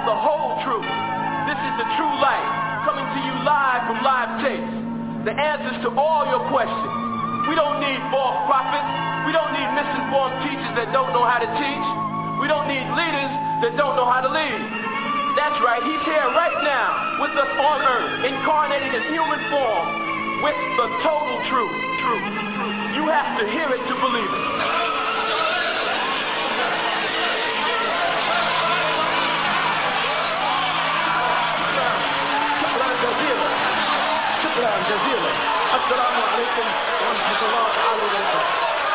the whole truth. This is the true light, coming to you live from Live Tapes. The answers to all your questions. We don't need false prophets. We don't need misinformed teachers that don't know how to teach. We don't need leaders that don't know how to lead. That's right, he's here right now with us on earth, incarnated in human form, with the total truth. You have to hear it to believe it. شكرا جزيلا. السلام عليكم ورحمة الله تعالى وبركاته.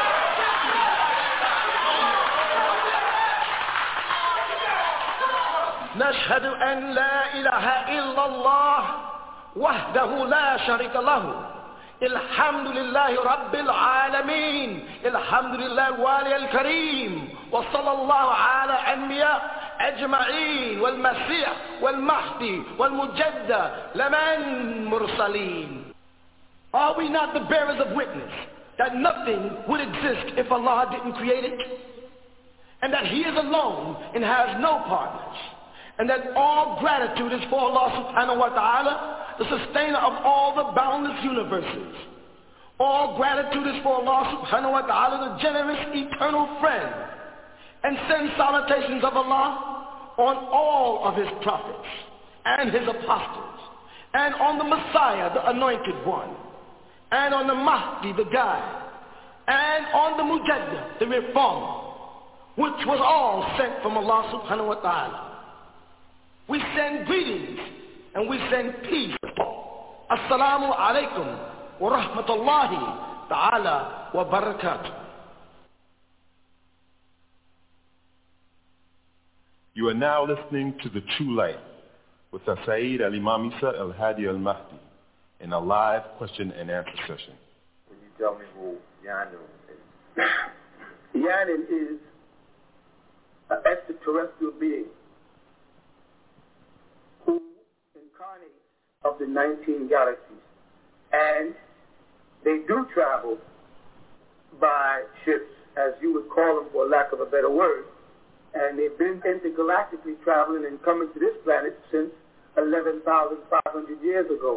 نشهد أن لا إله إلا الله وحده لا شريك له. الحمد لله رب العالمين. الحمد لله الوالي الكريم. وصلى الله على أنبياء أجمعين والمسيح والمهدي والمجدد لمن مرسلين. Are we not the bearers of witness that nothing would exist if Allah didn't create it? And that He is alone and has no partners? And that all gratitude is for Allah subhanahu wa ta'ala, the sustainer of all the boundless universes. All gratitude is for Allah subhanahu wa ta'ala, the generous eternal friend. And send salutations of Allah on all of His prophets and His apostles, and on the Messiah, the anointed one, and on the Mahdi, the guide, and on the Mujaddid, the reformer, which was all sent from Allah subhanahu wa ta'ala. We send greetings and we send peace. Assalamu alaikum wa rahmatullahi ta'ala wa barakatuh. You are now listening to The True Light with Saeed Al-Imam Isa Al-Hadi Al-Mahdi in a live question and answer session. When you tell me who Yanun is. Yanun is an extraterrestrial being who incarnates of the 19 galaxies. And they do travel by ships, as you would call them for lack of a better word. And they've been intergalactically traveling and coming to this planet since 11,500 years ago.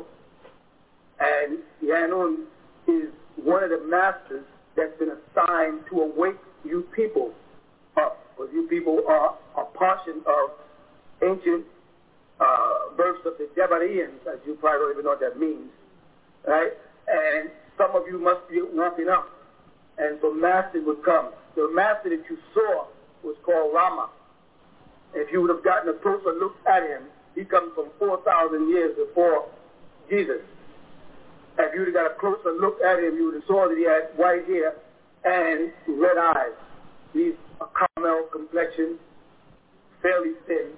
And Yanun is one of the masters that's been assigned to awake you people up. Because you people are a portion of ancient births of the Jabarians, as you probably don't even know what that means, right? And some of you must be waking up. And so masters would come. The master that you saw was called Rama. If you would have gotten a closer look at him, he comes from 4,000 years before Jesus. If you would have got a closer look at him, you would have saw that he had white hair and red eyes. He's a caramel complexion, fairly thin,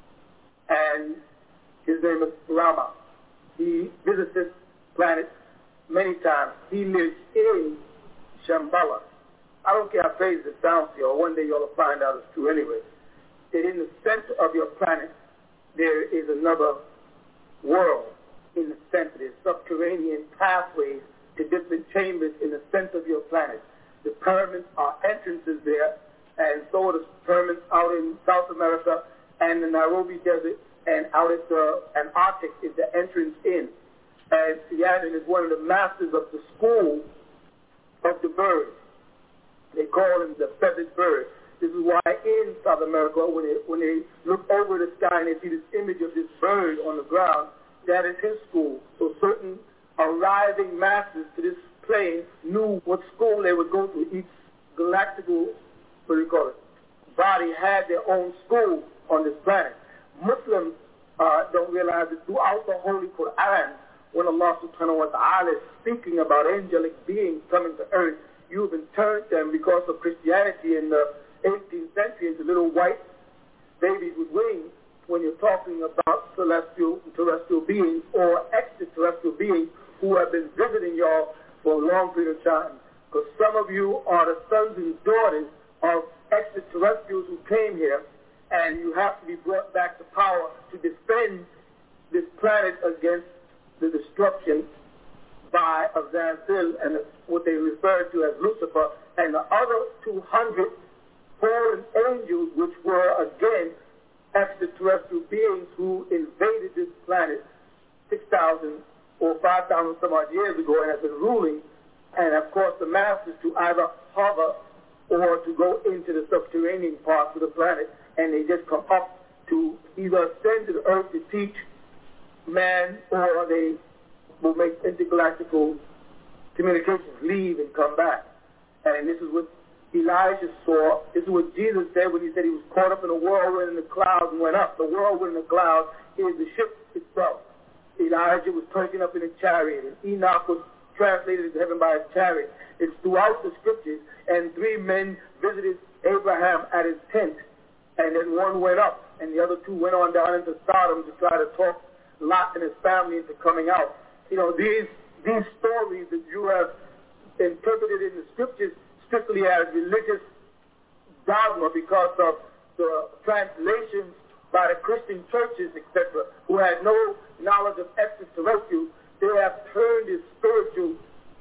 and his name is Rama. He visits this planet many times. He lives in Shambhala. I don't care how crazy it sounds to you, or one day you'll find out it's true anyway. That in the center of your planet, there is another world in the center. There's subterranean pathways to different chambers in the center of your planet. The pyramids are entrances there, and so are the pyramids out in South America and the Nairobi Desert, and out at the Antarctic is the entrance in. And Yanun is one of the masters of the school of the bird. They call him the feathered bird. This is why in South America, when they look over the sky and they see this image of this bird on the ground, that is his school. So certain arriving masters to this plane knew what school they would go to. Each galactical, body had their own school on this planet. Muslims don't realize that throughout the Holy Quran, when Allah subhanahu wa ta'ala is speaking about angelic beings coming to earth, you've turned them because of Christianity in the 18th century into little white babies with wings when you're talking about celestial and terrestrial beings or extraterrestrial beings who have been visiting y'all for a long period of time. Because some of you are the sons and daughters of extraterrestrials who came here, and you have to be brought back to power to defend this planet against the destruction by Azazil and what they refer to as Lucifer and the other 200 fallen angels, which were again extraterrestrial beings who invaded this planet 6,000 or 5,000 some odd years ago and have been ruling, and of course the masters to either hover or to go into the subterranean parts of the planet, and they just come up to either ascend to the earth to teach man, or they will make intergalactical communications, leave and come back. And this is what Elijah saw. This is what Jesus said when he said he was caught up in a whirlwind in the clouds and went up. The whirlwind in the clouds is the ship itself. Elijah was taken up in a chariot, and Enoch was translated into heaven by his chariot. It's throughout the scriptures. And 3 men visited Abraham at his tent, and then one went up, and the other 2 went on down into Sodom to try to talk Lot and his family into coming out. You know, these stories that you have interpreted in the scriptures strictly as religious dogma because of the translations by the Christian churches, etc., who had no knowledge of extraterrestrials. They have turned the spiritual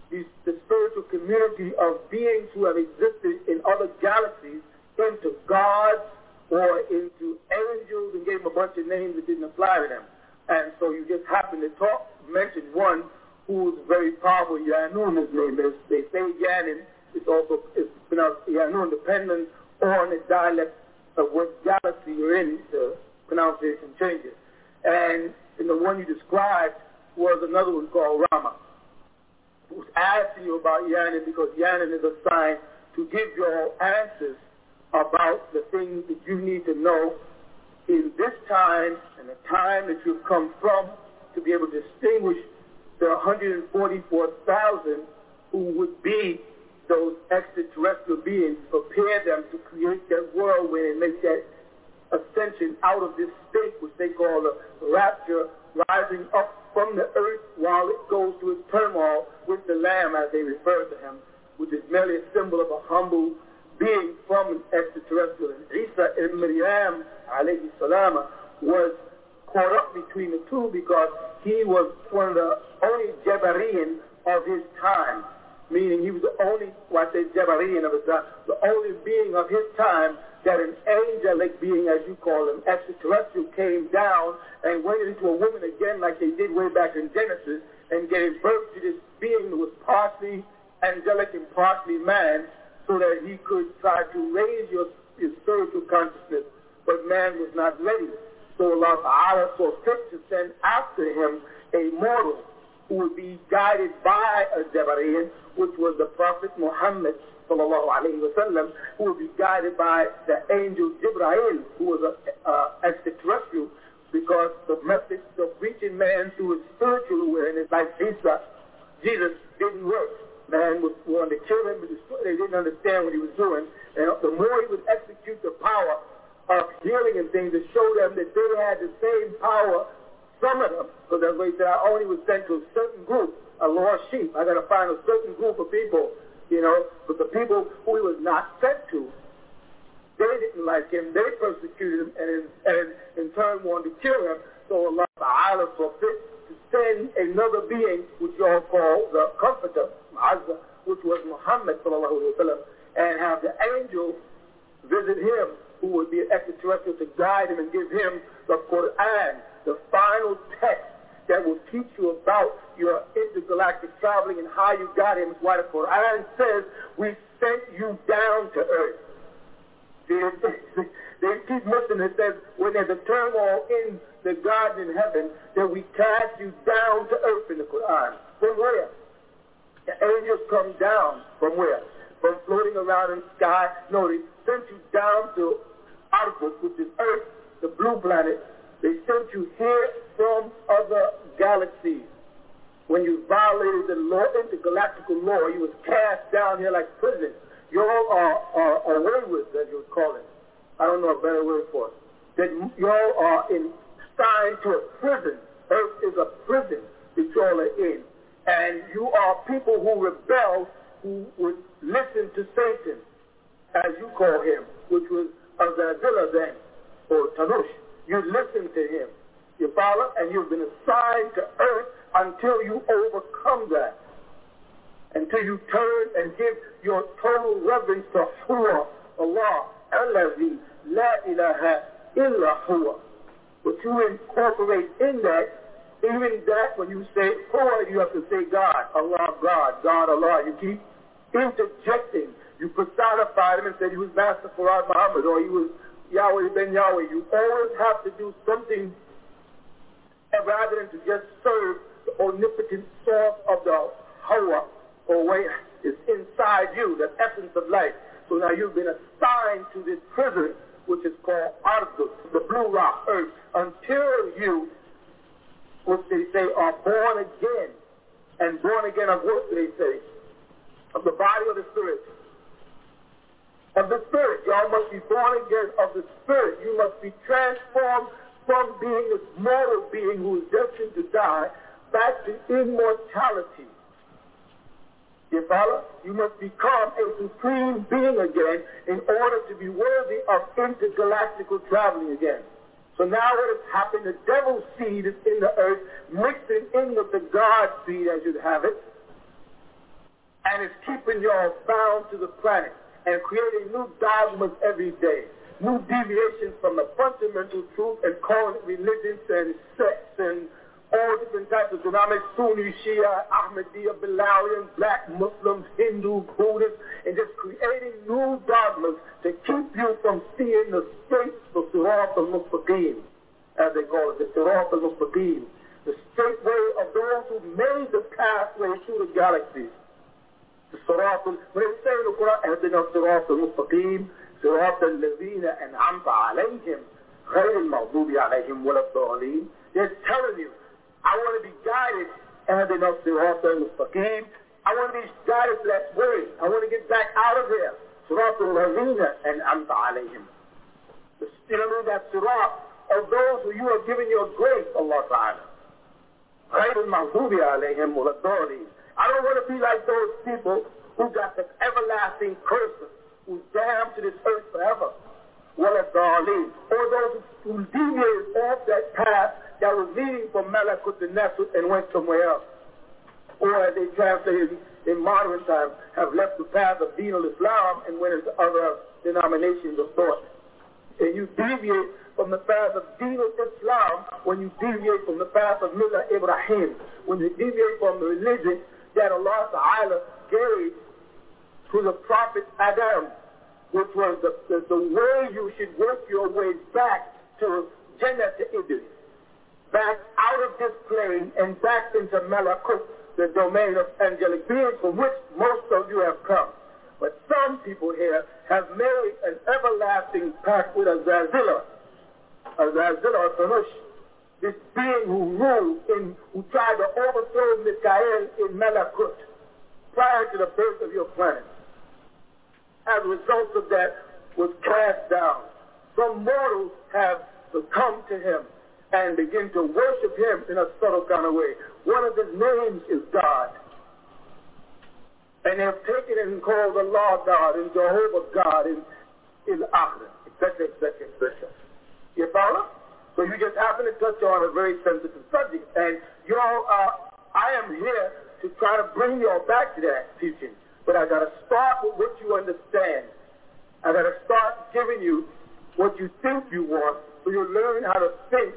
community of beings who have existed in other galaxies into gods or into angels and gave them a bunch of names that didn't apply to them. And so you just happen to mention one who is very powerful, Yanun, his name is. They say Yanin. It's pronounced Yanun, depending on the dialect of what galaxy you're in, the pronunciation changes. And the one you described was another one called Rama, who's asking you about Yanin because Yanin is assigned to give you all answers about the things that you need to know in this time and the time that you've come from, to be able to distinguish the 144,000 who would be those extraterrestrial beings, prepare them to create that whirlwind and make that ascension out of this state, which they call the rapture, rising up from the earth while it goes to its turmoil with the Lamb, as they refer to him, which is merely a symbol of a humble being from an extraterrestrial. And Isa ibn Maryam, alayhi salama, was caught up between the two because he was one of the only Jabarian of his time, meaning he was the only, well, I say Jabarian of his time, the only being of his time that an angelic being, as you call him, extraterrestrial, came down and went into a woman again like they did way back in Genesis and gave birth to this being that was partially angelic and partially man, so that he could try to raise your spiritual consciousness, but man was not ready. So Allah Ta'ala saw fit to send after him a mortal who would be guided by a Jabarian, which was the Prophet Muhammad sallallahu alayhi wa sallam, who would be guided by the angel Jibreel, who was an extraterrestrial, because the message of reaching man through his spiritual awareness, like Jesus didn't work. Man was wanting to kill him, but they didn't understand what he was doing. And the more he would execute the power of healing and things to show them that they had the same power, some of them, because that's what he said, I only was sent to a certain group, a lost sheep. I got to find a certain group of people, you know, but the people who he was not sent to, they didn't like him. They persecuted him and in turn wanted to kill him. So Allah Ta'ala saw fit to send another being, which you all call the Comforter, which was Muhammad sallallahu alaihi wasallam, and have the angel visit him, who would be an extraterrestrial, to guide him and give him the Quran, the final text that will teach you about your intergalactic traveling and how you got him. It's why the Quran says we sent you down to earth. They keep missing it. Says when there's a turmoil in the garden in heaven, that we cast you down to earth in the Quran. From where? The angels come down from where? From floating around in the sky. No, they sent you down to Argus, which is Earth, the blue planet. They sent you here from other galaxies. When you violated the law, intergalactical law, you was cast down here like prison. You all are away with, as you would call it. I don't know a better word for it. That you all are assigned to a prison. Earth is a prison that you all are in. And you are people who rebel, who would listen to Satan, as you call him, which was Azazillah then, or Tanush. You listen to him. You follow? And you've been assigned to earth until you overcome that. Until you turn and give your total reverence to Allah, Allazi, La ilaha illa huwa. But you incorporate in that, even that when you say huwa, you have to say God, Allah, God, God, Allah. You keep interjecting. You personify him and say he was Master Farad Muhammad or he was Yahweh ben Yahweh. You always have to do something rather than to just serve the omnipotent source of the hawa or way is inside you, the essence of life. So now you've been assigned to this prison, which is called Ardh, the blue rock, earth, until you, what they say, are born again. And born again of what do they say? Of the body or the spirit? Of the spirit. Y'all must be born again of the spirit. You must be transformed from being this mortal being who is destined to die back to immortality. You follow? You must become a supreme being again in order to be worthy of intergalactical traveling again. So now what has happened, the devil's seed is in the earth, mixing in with the God seed as you'd have it, and it's keeping y'all bound to the planet and creating new dogmas every day, new deviations from the fundamental truth and calling it religions and sects and all different types of denominations, Sunni, Shia, Ahmadiyya, Bilalian, black Muslims, Hindu, Buddhists, and just creating new dogmas to keep you from seeing the straight, the Sirat al-Mustaqim, as they call it, the Sirat al-Mustaqim, the straight way of those who made the pathway through the galaxies. The Sirat, when they say in the Quran, اهدنا الصراط المستقيم صراط الذين أنعمت عليهم غير المغضوب عليهم ولا الضالين. They're telling you, I want to be guided, اهدنا الصراط المستقيم. I want to be guided to that way. I want to get back out of there. صراط الذين أنعمت عليهم. You know what I mean? That sirat of those who you have given your grace, Allah Ta'ala. غير المغضوب عليهم ولا الضالين. I don't want to be like those people who got the everlasting curses, who's damned to this earth forever. Well, as Darlene, or those who deviated off that path that was leading from Malakut to Nesut and went somewhere else. Or as they translated in modern times, have left the path of Deen al-Islam and went into other denominations of thought. And you deviate from the path of Deen al-Islam when you deviate from the path of Millah Ibrahim, when you deviate from the religion that Allah Ta'ala gave to the Prophet Adam, which was the way you should work your way back to Jannah to Idris, back out of this plane and back into Malakut, the domain of angelic beings from which most of you have come. But some people here have made an everlasting pact with Azazillah or Sanush, this being who ruled who tried to overthrow Mikael in Malakut prior to the birth of your planet. As a result of that, was cast down. Some mortals have succumbed to him and begin to worship him in a subtle kind of way. One of his names is God. And they have taken it and called Allah God and Jehovah God and Akhira, etc., etc., etc. You follow? So you just happen to touch on a very sensitive subject. And I am here to try to bring you all back to that teaching. But I got to start with what you understand. I got to start giving you what you think you want, so you learn how to think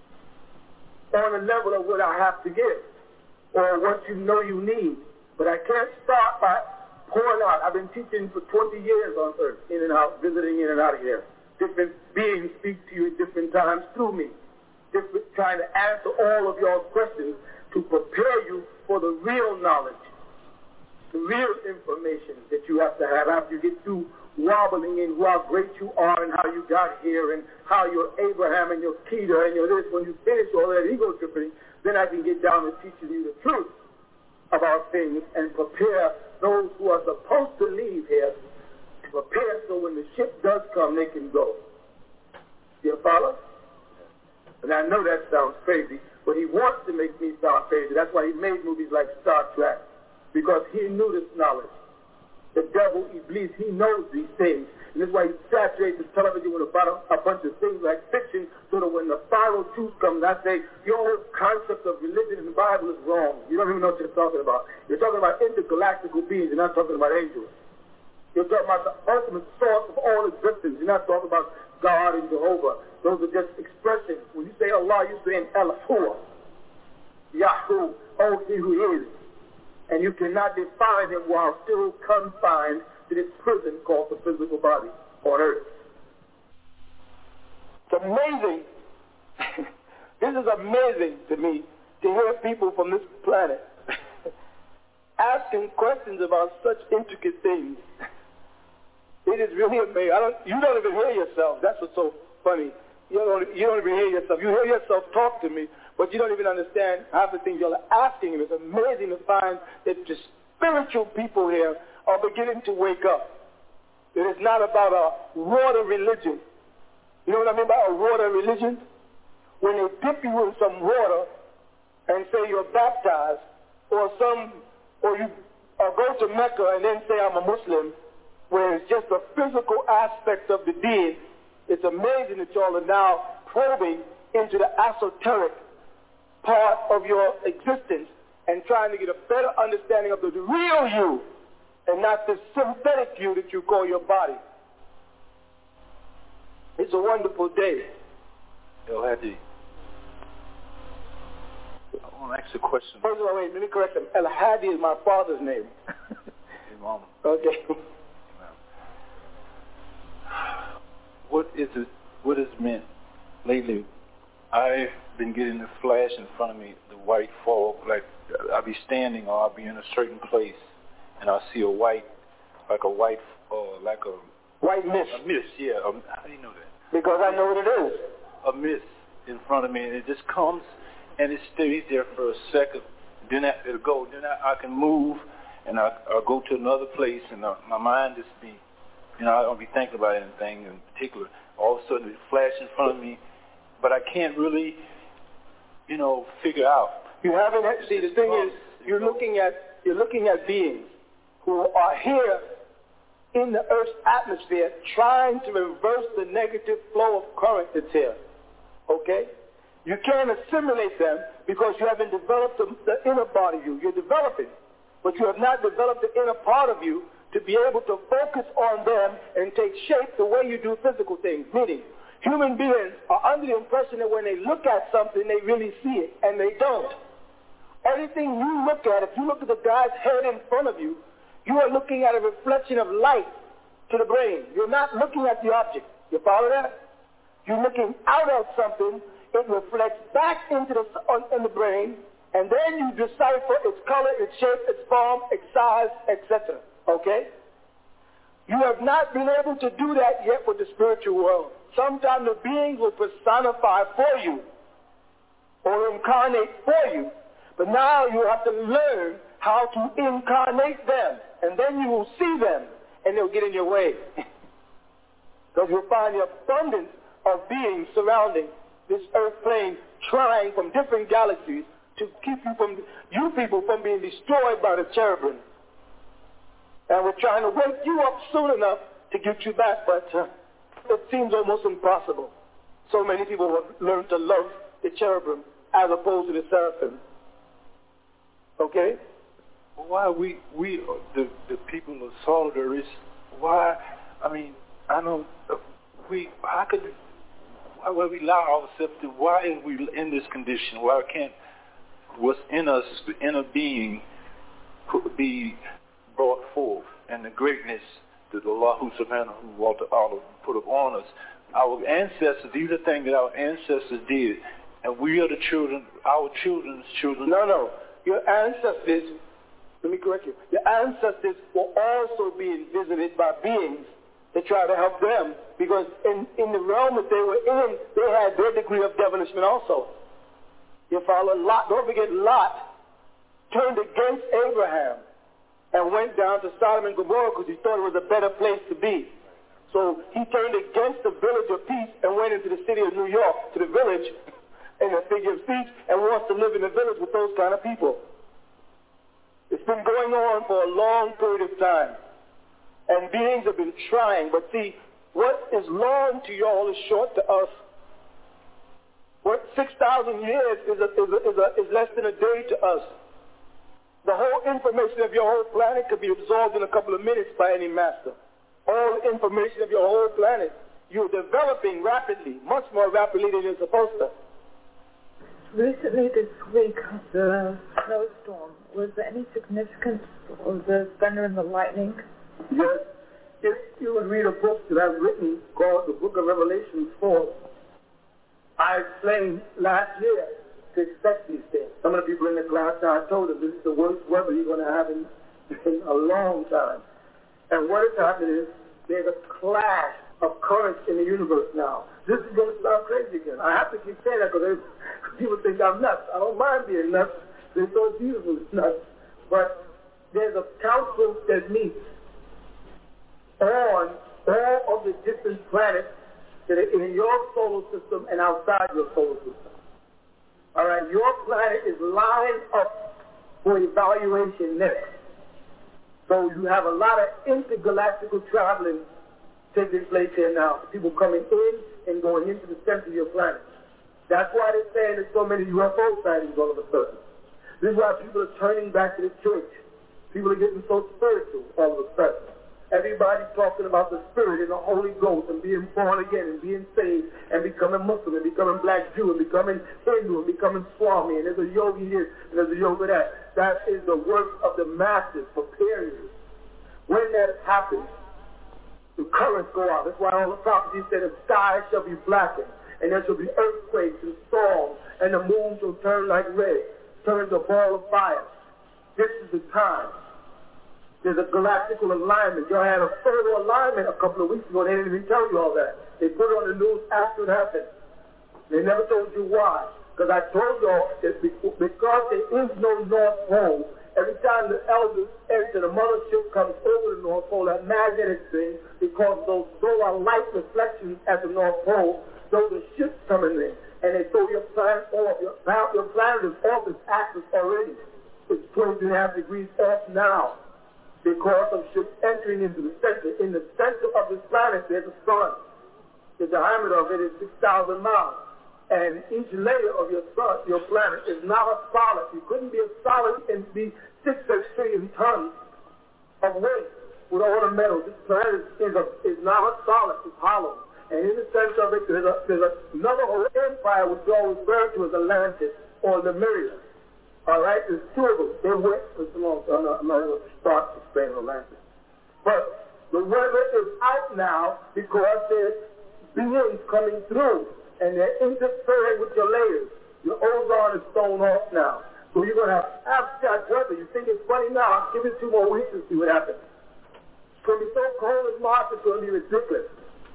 on the level of what I have to give or what you know you need. But I can't start by pouring out. I've been teaching for 20 years on earth, in and out, visiting in and out of here. Different beings speak to you at different times through me, trying to answer all of your questions to prepare you for the real knowledge, the real information that you have to have after you get through wobbling in how great you are and how you got here and how you're Abraham and you're Peter and you're this. When you finish all that ego tripping, then I can get down to teaching you the truth about things and prepare those who are supposed to leave here, to prepare so when the ship does come, they can go. You follow? And I know that sounds crazy, but he wants to make me sound crazy. That's why he made movies like Star Trek, because he knew this knowledge. The devil, Iblis, he knows these things. And that's why he saturates the television with a bunch of things like fiction, so that when the final truth comes, I say, your whole concept of religion in the Bible is wrong. You don't even know what you're talking about. You're talking about intergalactical beings. You're not talking about angels. You're talking about the ultimate source of all existence. You're not talking about God and Jehovah. Those are just expressions. When you say Allah, you're saying El-Hua, Yahoo, oh, he who is. And you cannot define him while still confined to this prison called the physical body on earth. It's amazing. This is amazing to me to hear people from this planet asking questions about such intricate things. It is really amazing. You don't even hear yourself. That's what's so funny. You don't even hear yourself. You hear yourself talk to me, but you don't even understand half the things you're asking. And it's amazing to find that the spiritual people here are beginning to wake up. It is not about a water religion. You know what I mean by a water religion? When they dip you in some water and say you're baptized, or you go to Mecca and then say I'm a Muslim, where it's just a physical aspect of the deed. It's amazing that y'all are now probing into the esoteric part of your existence and trying to get a better understanding of the real you and not the synthetic you that you call your body. It's a wonderful day. Yo, Hadi, I want to ask a question. First of all, wait, let me correct him. El-Hadi is my father's name. Imam. Okay. What is meant lately? I've been getting the flash in front of me, the white fog, like I'll be standing or I'll be in a certain place and I'll see a white mist. A mist, yeah. How do you know that? Because I know what it is. A mist in front of me, and it just comes and it stays there for a second. Then it'll go. Then I can move and I'll go to another place, and my mind just be, I don't be thinking about anything in particular. All of a sudden it flashes in front of me, but I can't really, figure out. You haven't. See, the thing is, you're looking at beings who are here in the Earth's atmosphere trying to reverse the negative flow of current that's here. Okay? You can't assimilate them because you haven't developed the inner part of you. You're developing, but you have not developed the inner part of you to be able to focus on them and take shape the way you do physical things. Meaning, human beings are under the impression that when they look at something, they really see it, and they don't. Everything you look at, if you look at the guy's head in front of you, you are looking at a reflection of light to the brain. You're not looking at the object. You follow that? You're looking out at something. It reflects back into the brain, and then you decipher its color, its shape, its form, its size, etc. Okay? You have not been able to do that yet with the spiritual world. Sometimes the beings will personify for you or incarnate for you. But now you have to learn how to incarnate them. And then you will see them and they'll get in your way. Because you'll find the abundance of beings surrounding this earth plane trying from different galaxies to keep you people from being destroyed by the cherubim. And we're trying to wake you up soon enough to get you back, but it seems almost impossible. So many people have learned to love the cherubim as opposed to the seraphim. Okay? Why the people of Solidarity, why would we allow ourselves to, why are we in this condition? Why can't what's in us, the inner being, be brought forth, and the greatness that Allah subhanahu wa ta'ala put upon us? Our ancestors, these are things that our ancestors did, and we are the children, our children's children. No. Your ancestors, let me correct you, your ancestors were also being visited by beings to try to help them, because in the realm that they were in, they had their degree of devilishment also. You follow? Lot, don't forget Lot turned against Abraham and went down to Sodom and Gomorrah because he thought it was a better place to be. So he turned against the village of peace and went into the city of New York, to the village, in a figure of speech, and wants to live in the village with those kind of people. It's been going on for a long period of time. And beings have been trying, but see, what is long to y'all is short to us. What 6,000 years is less than a day to us. The whole information of your whole planet could be absorbed in a couple of minutes by any master. All the information of your whole planet. You're developing rapidly, much more rapidly than you're supposed to. Recently this week, the snowstorm, was there any significance of the thunder and the lightning? Yes. If you would read a book that I've written called the Book of Revelation 4, I explained last year to expect these things. Some of the people in the class, I told them this is the worst weather you're going to have in a long time. And what has happened is there's a clash of currents in the universe now. This is going to sound crazy again. I have to keep saying that because people think I'm nuts. I don't mind being nuts. They're so beautiful, it's nuts. But there's a council that meets on all of the different planets that are in your solar system and outside your solar system. All right, your planet is lined up for evaluation next. So you have a lot of intergalactical traveling taking place here now. People coming in and going into the center of your planet. That's why they're saying there's so many UFO sightings all of a sudden. This is why people are turning back to the church. People are getting so spiritual all of a sudden. Everybody's talking about the Spirit and the Holy Ghost and being born again and being saved and becoming Muslim and becoming Black Jew and becoming Hindu and becoming Swami, and there's a yogi here and there's a yoga there. That is the work of the masses preparing you. When that happens, the currents go out. That's why all the prophecies say the sky shall be blackened and there shall be earthquakes and storms and the moon shall turn like red, turn to a ball of fire. This is the time. There's a galactical alignment. Y'all had a photo alignment a couple of weeks ago. They didn't even tell you all that. They put it on the news after it happened. They never told you why. Because I told y'all that because there is no North Pole, every time the elders enter, the mothership comes over the North Pole, that magnetic thing, because those solar light reflections at the North Pole, those are ships coming in. And they throw your planet off. Your planet is off its axis already. It's 22.5 degrees off now. Because of ships entering into the center. In the center of this planet, there's a sun. The diameter of it is 6,000 miles. And each layer of your sun, your planet, is not a solid. You couldn't be a solid and be 6 trillion tons of weight with all the metals. This planet is not a solid. It's hollow. And in the center of it, there's another whole empire which we all refer to as Atlantis or Lemuria. All right, there's two of them. They went for so long. I'm not going to start explaining Atlantis. But the weather is out now because there's beings coming through, and they're interfering with your layers. Your ozone is thrown off now. So you're going to have abstract weather. You think it's funny now? I'll give it 2 more weeks and see what happens. It's going to be so cold in March, it's going to be ridiculous.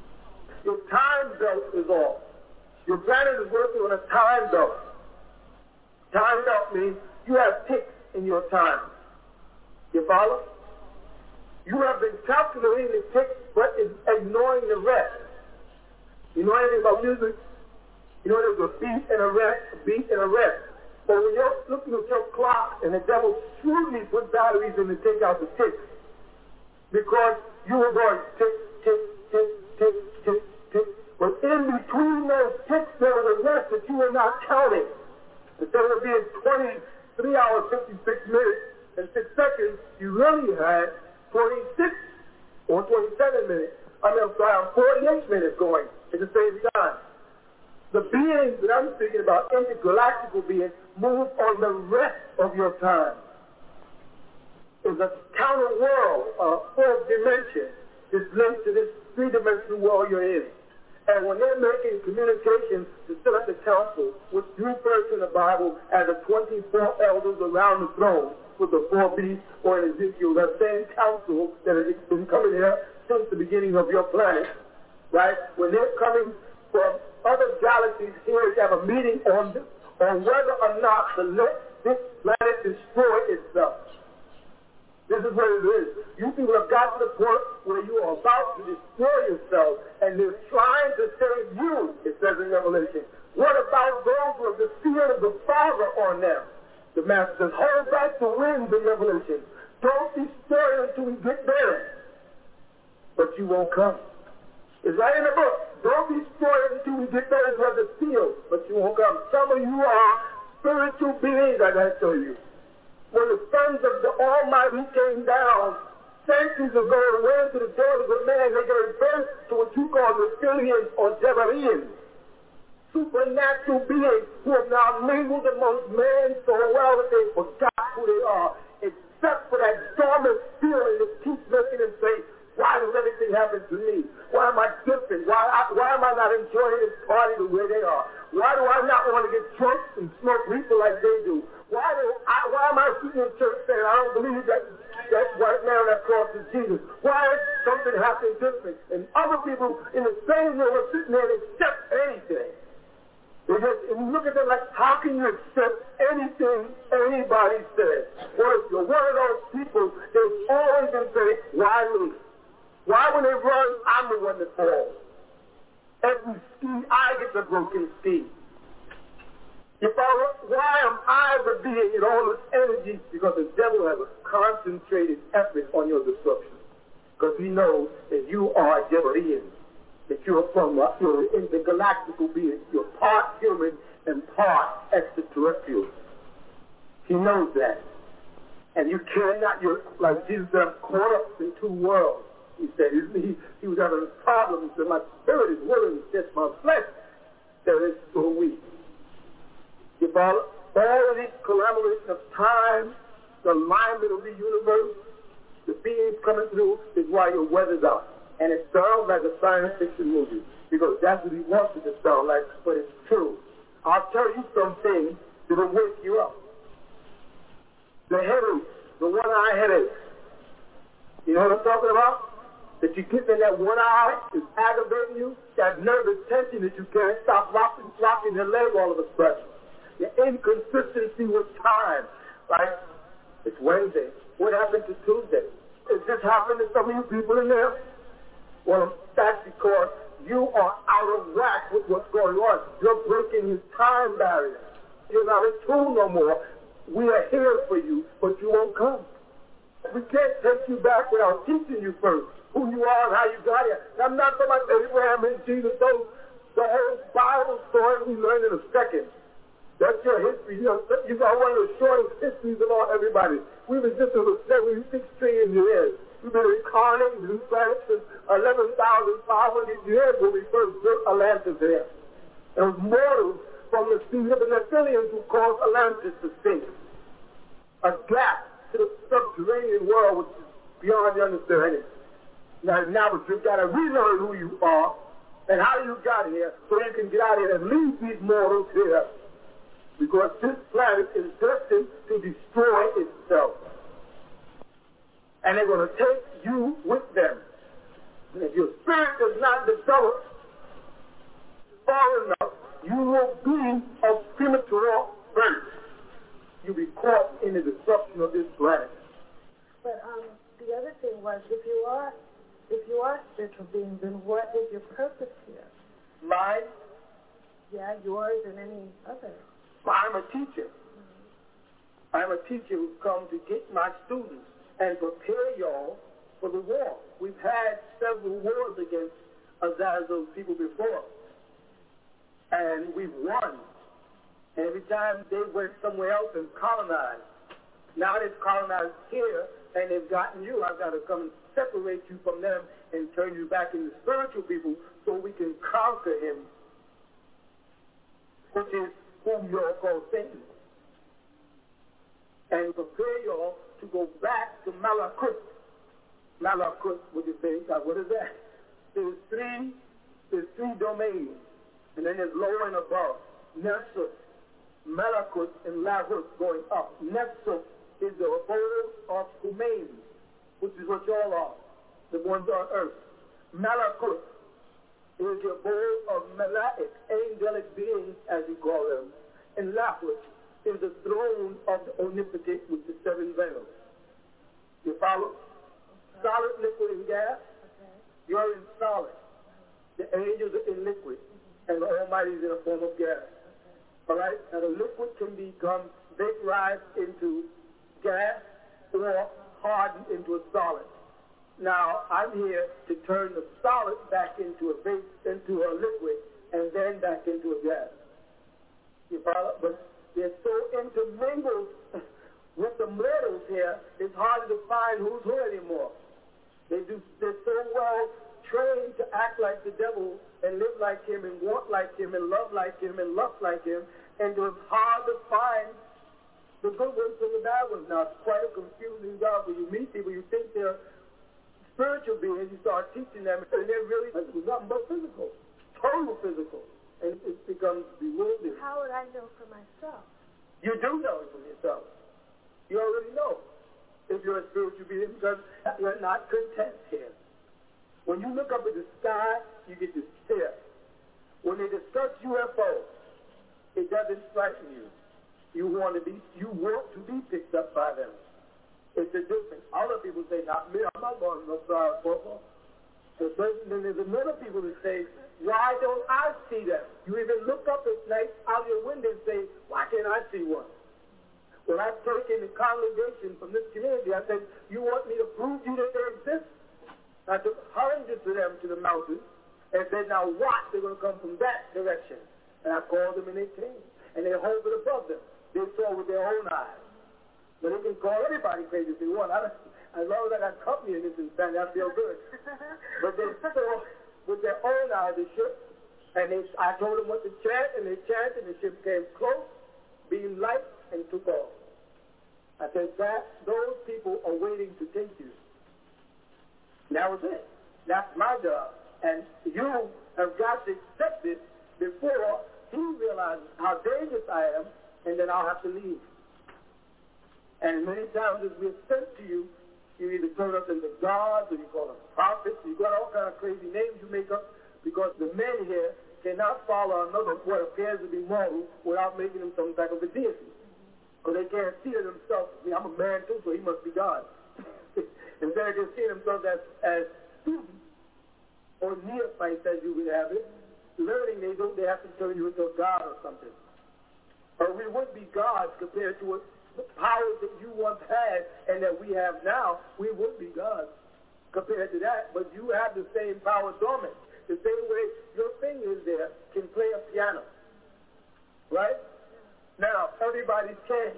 Your time belt is off. Your planet is working on a time belt. Time belt means you have ticks in your time. You follow? You have been calculating the ticks, but ignoring the rest. You know anything about music? You know there's a beat and a rest, a beat and a rest. But when you're looking at your clock and the devil shrewdly put batteries in to take out the ticks, because you were going tick, tick, tick, tick, tick, tick. But in between those ticks, there was a rest that you were not counting. Instead of being 23 hours, 56 minutes, and 6 seconds, you really had 26 or 27 minutes. I'm 48 minutes going at the same time. The beings that I'm speaking about, intergalactical beings, move on the rest of your time. It's a counter world, a fourth dimension, that's linked to this 3-dimensional world you're in. And when they're making communications to set up the council, which you refer to in the Bible as the 24 elders around the throne with the 4 beasts, or in Ezekiel, that same council that has been coming here since the beginning of your planet, right? When they're coming from other galaxies here to have a meeting on whether or not to let this planet destroy itself. This is what it is. You people have got to the point where you are about to destroy yourself, and they're trying to save you, it says in Revelation. What about those who have the fear of the Father on them? The Master says, hold back the winds in Revelation. Don't destroy it until we get there. But you won't come. It's right in the book. Don't destroy it until we get there is what the seal, but you won't come. Some of you are spiritual beings, I got to tell you. when the sons of the Almighty came down centuries ago and went to the daughters of man, they gave birth to what you call reptilians or Jebarians, supernatural beings who have now mingled amongst men so well that they forgot who they are, except for that dormant feeling that keeps making them say, why does everything happen to me? Why am I different? Why am I not enjoying this party the way they are? Why do I not want to get drunk and smoke reefer like they do? Why am I sitting in church saying I don't believe that white man on that cross is Jesus? Why is something happening different? And other people in the same room are sitting there and accept anything. And you look at them like, how can you accept anything anybody says? Well, if you're one of those people, they've always been saying, why me? Why when they run, I'm the one that falls? Every ski, I get the broken ski. Why am I the being in all this energy? Because the devil has a concentrated effort on your destruction. Because he knows that you are a Jebarian, that you're you're intergalactical being. You're part human and part extraterrestrial. He knows that. And you cannot, like Jesus said, I'm caught up in two worlds. He said he was having a problem. He said, my spirit is willing, it's just my flesh that is so weak. You follow? All of this collaboration of time, the alignment of the universe, the beings coming through is why your weather's out. And it sounds like a science fiction movie because that's what he wants it to sound like, but it's true. I'll tell you some things that will wake you up. The headache, the one-eye headache. You know what I'm talking about? That you get in that one eye is aggravating you, that nervous tension that you can't stop flopping your leg all of a sudden. The inconsistency with time. Like, it's Wednesday. What happened to Tuesday? Is this happening to some of you people in there? Well, that's because you are out of whack with what's going on. You're breaking his time barrier. You're not a tool no more. We are here for you, but you won't come. We can't take you back without teaching you first who you are and how you got here. I'm not talking about Abraham and Jesus. The whole Bible story we learn in a second. That's your history. You got one of the shortest histories of everybody. We've existed for 76 trillion years. We've been incarnated in planets since 11,500 years when we first built Atlantis here. It was mortals from the seed of the Nephilims who caused Atlantis to sink. A gap to the subterranean world which is beyond your understanding. Now you've got to relearn who you are and how you got here so you can get out here and leave these mortals here. Because this planet is destined to destroy itself. And they're going to take you with them. And if your spirit does not develop far enough, you will be of premature birth. You'll be caught in the destruction of this planet. But the other thing was, if you are spiritual beings, then what is your purpose here? Mine? Yeah, yours and any other. I'm a teacher. Mm-hmm. I'm a teacher who's come to get my students and prepare y'all for the war. We've had several wars against Azazel's people before. And we've won. And every time they went somewhere else and colonized. Now they've colonized here and they've gotten you. I've got to come and separate you from them and turn you back into spiritual people so we can conquer him, which is whom you all call Satan. And prepare y'all to go back to Malakut. Malakut, what do you think? What is that? There's three domains. And then there's lower and above. Nefsut, Malakut, and Lahut going up. Nefsut is the abode of Humain, which is what y'all are, the ones on earth. Malakut is the abode of Malaik, angelic beings, as you call them. And Lahut is the throne of the omnipotent with the seven veils. You follow? Solid, liquid, and gas. You're in solid. The angels are in liquid. And the Almighty is in a form of gas. All right? Now the liquid can become vaporized into gas or hardened into a solid. Now I'm here to turn the solid back into a liquid and then back into a gas. You follow? But they're so intermingled With the mortals here, it's harder to find who's who anymore. They're so well trained to act like the devil and live like him and want like him and love like him and lust like him, and it's hard to find the good ones from the bad ones. Now, it's quite a confusing job when you meet people, you think they're spiritual beings, you start teaching them, and they're really nothing but physical, total physical, and it becomes bewildering. How would I know for myself? You do know it for yourself. You already know if you're a spiritual being because you're not content here. When you look up at the sky, you get this fear. When they discuss UFOs, it doesn't frighten you. You want to be picked up by them. It's a difference. Other people say, not me, I'm not going to no fly football. Then there's another people that say, why don't I see them? You even look up at night out your window and say, why can't I see one? When I spoke in the congregation from this community, I said, you want me to prove to you that they exist? I took hundreds of them to the mountains and said, now watch, they're going to come from that direction. And I called them and they came. And they hovered above them. They saw with their own eyes. But they can call everybody crazy if they want. As long as I got company in this insanity, I feel good. But they saw with their own eyes the ship. And I told them what to chant, and they chanted, and the ship came close, being light, and took off. I said, those people are waiting to take you. That was it. That's my job. And you have got to accept it before he realizes how dangerous I am, and then I'll have to leave. And many times as we're sent to you, you either turn us into gods, or you call us prophets, you got all kind of crazy names you make up, because the men here cannot follow another what appears to be mortal without making them some type of a deity. Because they can't see it themselves. I mean, I'm a man too, so he must be God. Instead of just seeing themselves as students or neophytes, as you would have it, learning they have to turn you into a god or something. Or we would be gods compared to what the powers that you once had and that we have now. We would be gods compared to that, but you have the same power dormant. The same way your fingers there can play a piano. Right? Now, everybody can.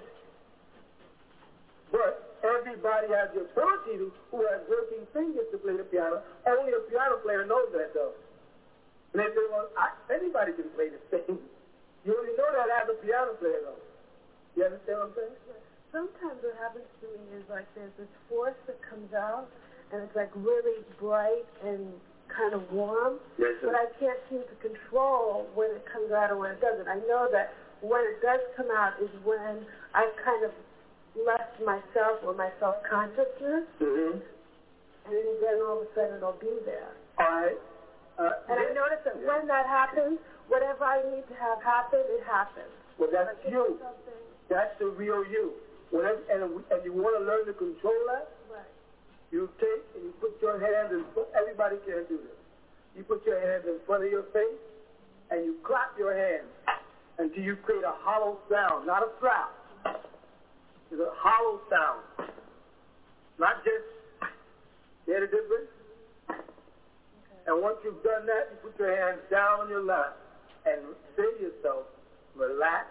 But everybody has the ability who has working fingers to play the piano. Only a piano player knows that, though. And they say, well, anybody can play this thing. You only know that as a piano player, though. You understand what I'm saying? Sometimes what happens to me is like there's this force that comes out, and it's like really bright and kind of warm, but I can't seem to control when it comes out or when it doesn't. I know that when it does come out is when I've kind of left myself or my self-consciousness, and then all of a sudden it'll be there. All right. And I notice that when that happens, whatever I need to have happen, it happens. Well, that's like you. That's the real you. Whatever, and you want to learn to control that? Right. You take and you put your hands in front. Everybody can't do this. You put your hands in front of your face, and you clap your hands until you create a hollow sound, not a slap. It's a hollow sound. Not just, you hear the difference? Okay. And once you've done that, you put your hands down on your lap and say to yourself, relax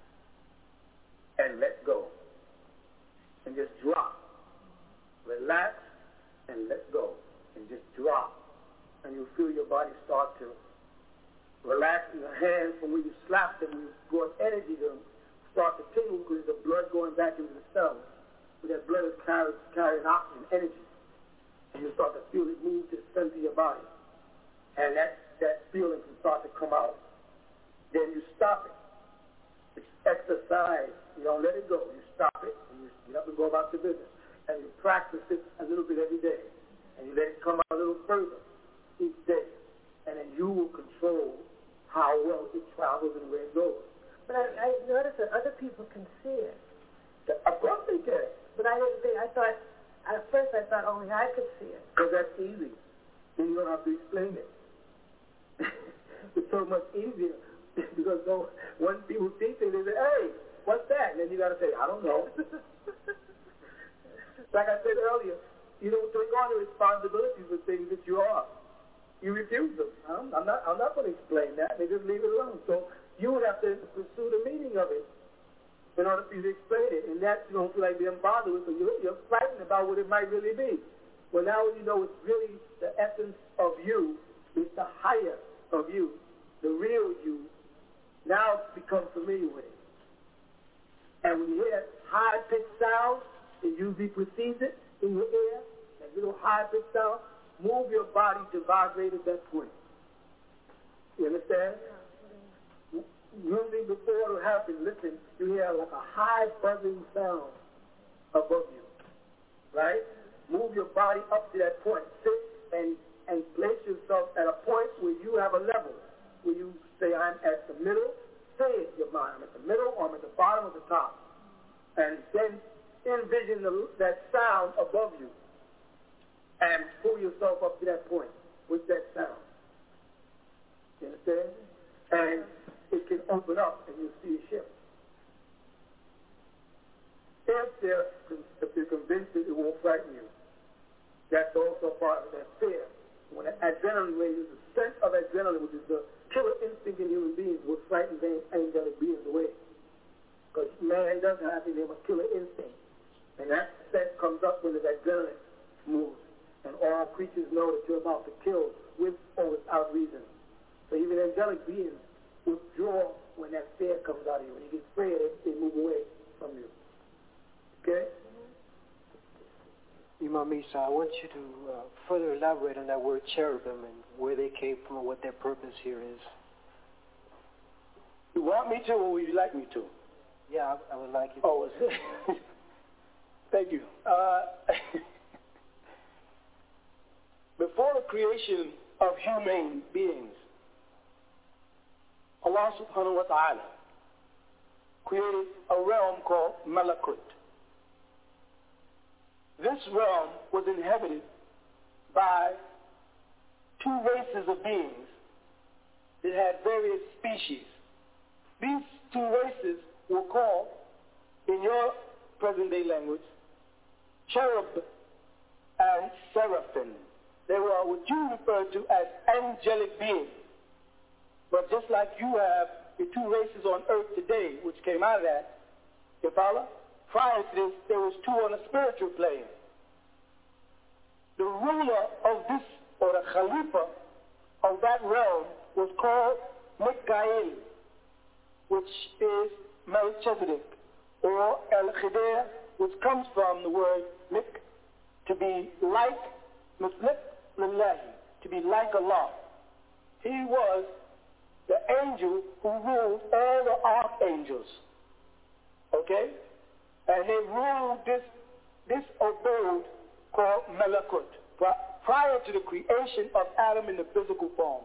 and let go. And just drop. Relax and let go. And just drop. And you'll feel your body start to relax in your hands from where you slap them, you brought energy to them, start to tingle because the blood going back into the cells. But that blood is carrying oxygen, energy. And you start to feel it move to the center of your body. And that feeling can start to come out. Then you stop it. It's exercise. You don't let it go. You stop it, and you get up and go about your business. And you practice it a little bit every day. And you let it come out a little further each day. And then you will control how well it travels and where it goes. But I noticed that other people can see it. Of course they can. But I didn't think, at first I thought only I could see it. Because that's easy. Then you don't have to explain it. It's so much easier. Because when people see things, they say, hey, what's that? And then you got to say, I don't know. Like I said earlier, you don't take on the responsibilities for things that you are. You refuse them. I'm not going to explain that. They just leave it alone. So you would have to pursue the meaning of it. in order for you to explain it. And that you don't feel like being bothered with, so you're frightened about what it might really be. Well, now you know it's really the essence of you, it's the higher of you, the real you. Now become familiar with it. And when you hear high-pitched sound, it usually precedes it in your ear, that little high-pitched sound, move your body to vibrate at that point. You understand? Usually before it'll happen, listen, you hear like a high buzzing sound above you, right? Move your body up to that point. Sit and place yourself at a point where you have a level, where you say, I'm at the middle. Say it in your mind, I'm at the middle or I'm at the bottom or the top. And then envision that sound above you and pull yourself up to that point with that sound. You understand? And it can open up and you'll see a ship. If you're convinced that it won't frighten you, that's also part of that fear. When adrenaline raises, the sense of adrenaline, which is the killer instinct in human beings, will frighten angelic beings away. Because man doesn't have in him a killer instinct. And that sense comes up when the adrenaline moves. And all creatures know that you're about to kill with or without reason. So even angelic beings withdraw when that fear comes out of you. When you get afraid, they move away from you. Okay? Imam Isa, I want you to further elaborate on that word cherubim and where they came from and what their purpose here is. You want me to, or would you like me to? Yeah, I would like you to. Oh, thank you. Before the creation of human beings, Allah subhanahu wa ta'ala created a realm called Malakut. This realm was inhabited by two races of beings that had various species. These two races were called, in your present-day language, cherub and seraphim. They were what you refer to as angelic beings. But just like you have the two races on earth today, which came out of that, you follow? Prior to this, there was two on a spiritual plane. The ruler of this, or the Khalifa of that realm, was called Mikael, which is Melchizedek, or El-Khidr, which comes from the word Mik, to be like, to be like Allah. He was the angel who ruled all the archangels. Okay? And they ruled this abode called Malakut prior to the creation of Adam in the physical form.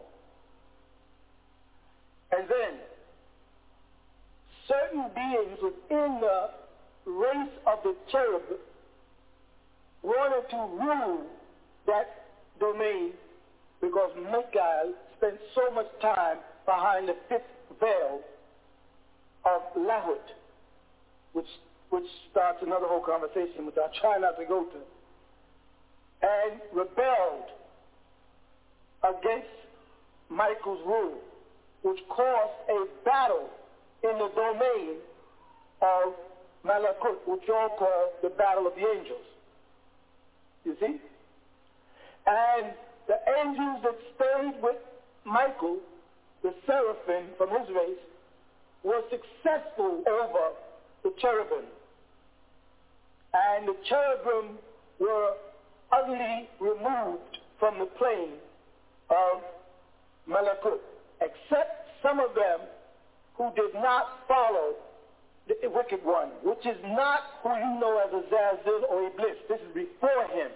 And then certain beings within the race of the cherub wanted to rule that domain because Michael spent so much time behind the fifth veil of Lahut, which starts another whole conversation, which I try not to go to, and rebelled against Michael's rule, which caused a battle in the domain of Malakut, which you all call the battle of the angels. You see? And the angels that stayed with Michael, the seraphim from his race, were successful over the cherubim. And the cherubim were utterly removed from the plane of Malakut, except some of them who did not follow the wicked one, which is not who you know as Azazil or Iblis. This is before him.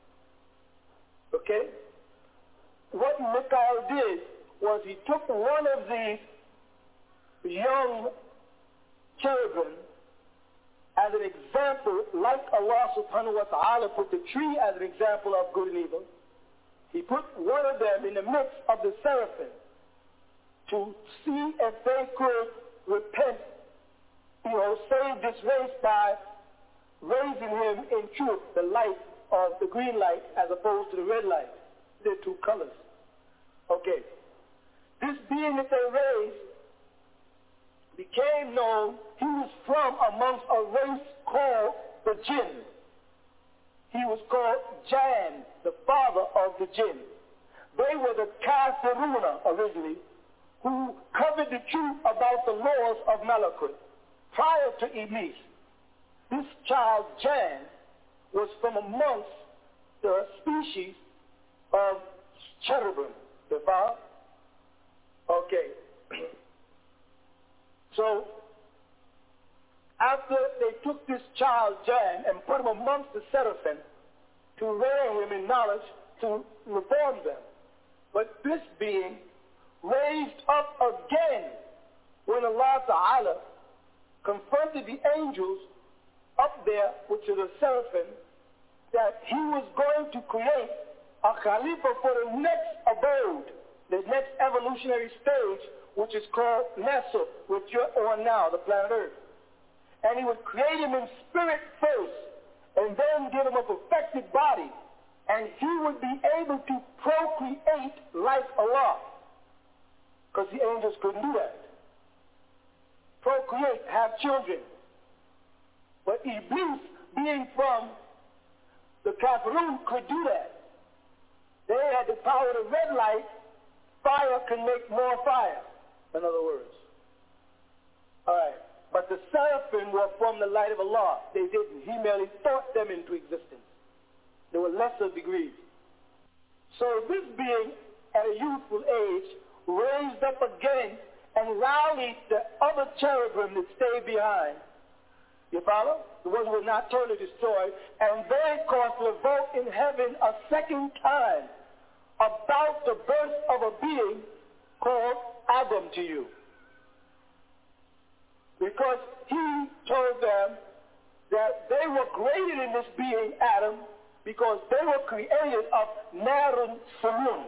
Okay? What Michael did was he took one of these young cherubim as an example, like Allah subhanahu wa ta'ala put the tree as an example of good and evil. He put one of them in the midst of the seraphim to see if they could repent, save this race by raising him in truth, the light of the green light as opposed to the red light. They're two colors. Okay. This being that they raised became known, he was from amongst a race called the Jinn. He was called Jan, the father of the Jinn. They were the Kafiruna originally, who covered the truth about the laws of Malakut prior to Iblis. This child, Jan, was from amongst the species of cherubim. The father? Okay. So, after they took this child, Jan, and put him amongst the seraphim to rear him in knowledge to reform them. But this being raised up again when Allah Ta'ala confronted the angels up there, which are the seraphim, that he was going to create a Khalifa for the next abode, the next evolutionary stage, which is called Nasr, which you're on now, the planet Earth. And he would create him in spirit first, and then give him a perfected body, and he would be able to procreate like Allah, because the angels couldn't do that. Procreate, have children. But Iblis, being from the Kafirun, could do that. They had the power of red light. Fire can make more fire, in other words. All right. But the seraphim were from the light of Allah. They didn't. He merely thought them into existence. They were lesser degrees. So this being at a youthful age raised up again and rallied the other cherubim that stayed behind. You follow? The ones who were not totally destroyed. And they caused revolt in heaven a second time about the birth of a being called Adam to you. Because he told them that they were created in this being, Adam, because they were created of Narun Samun.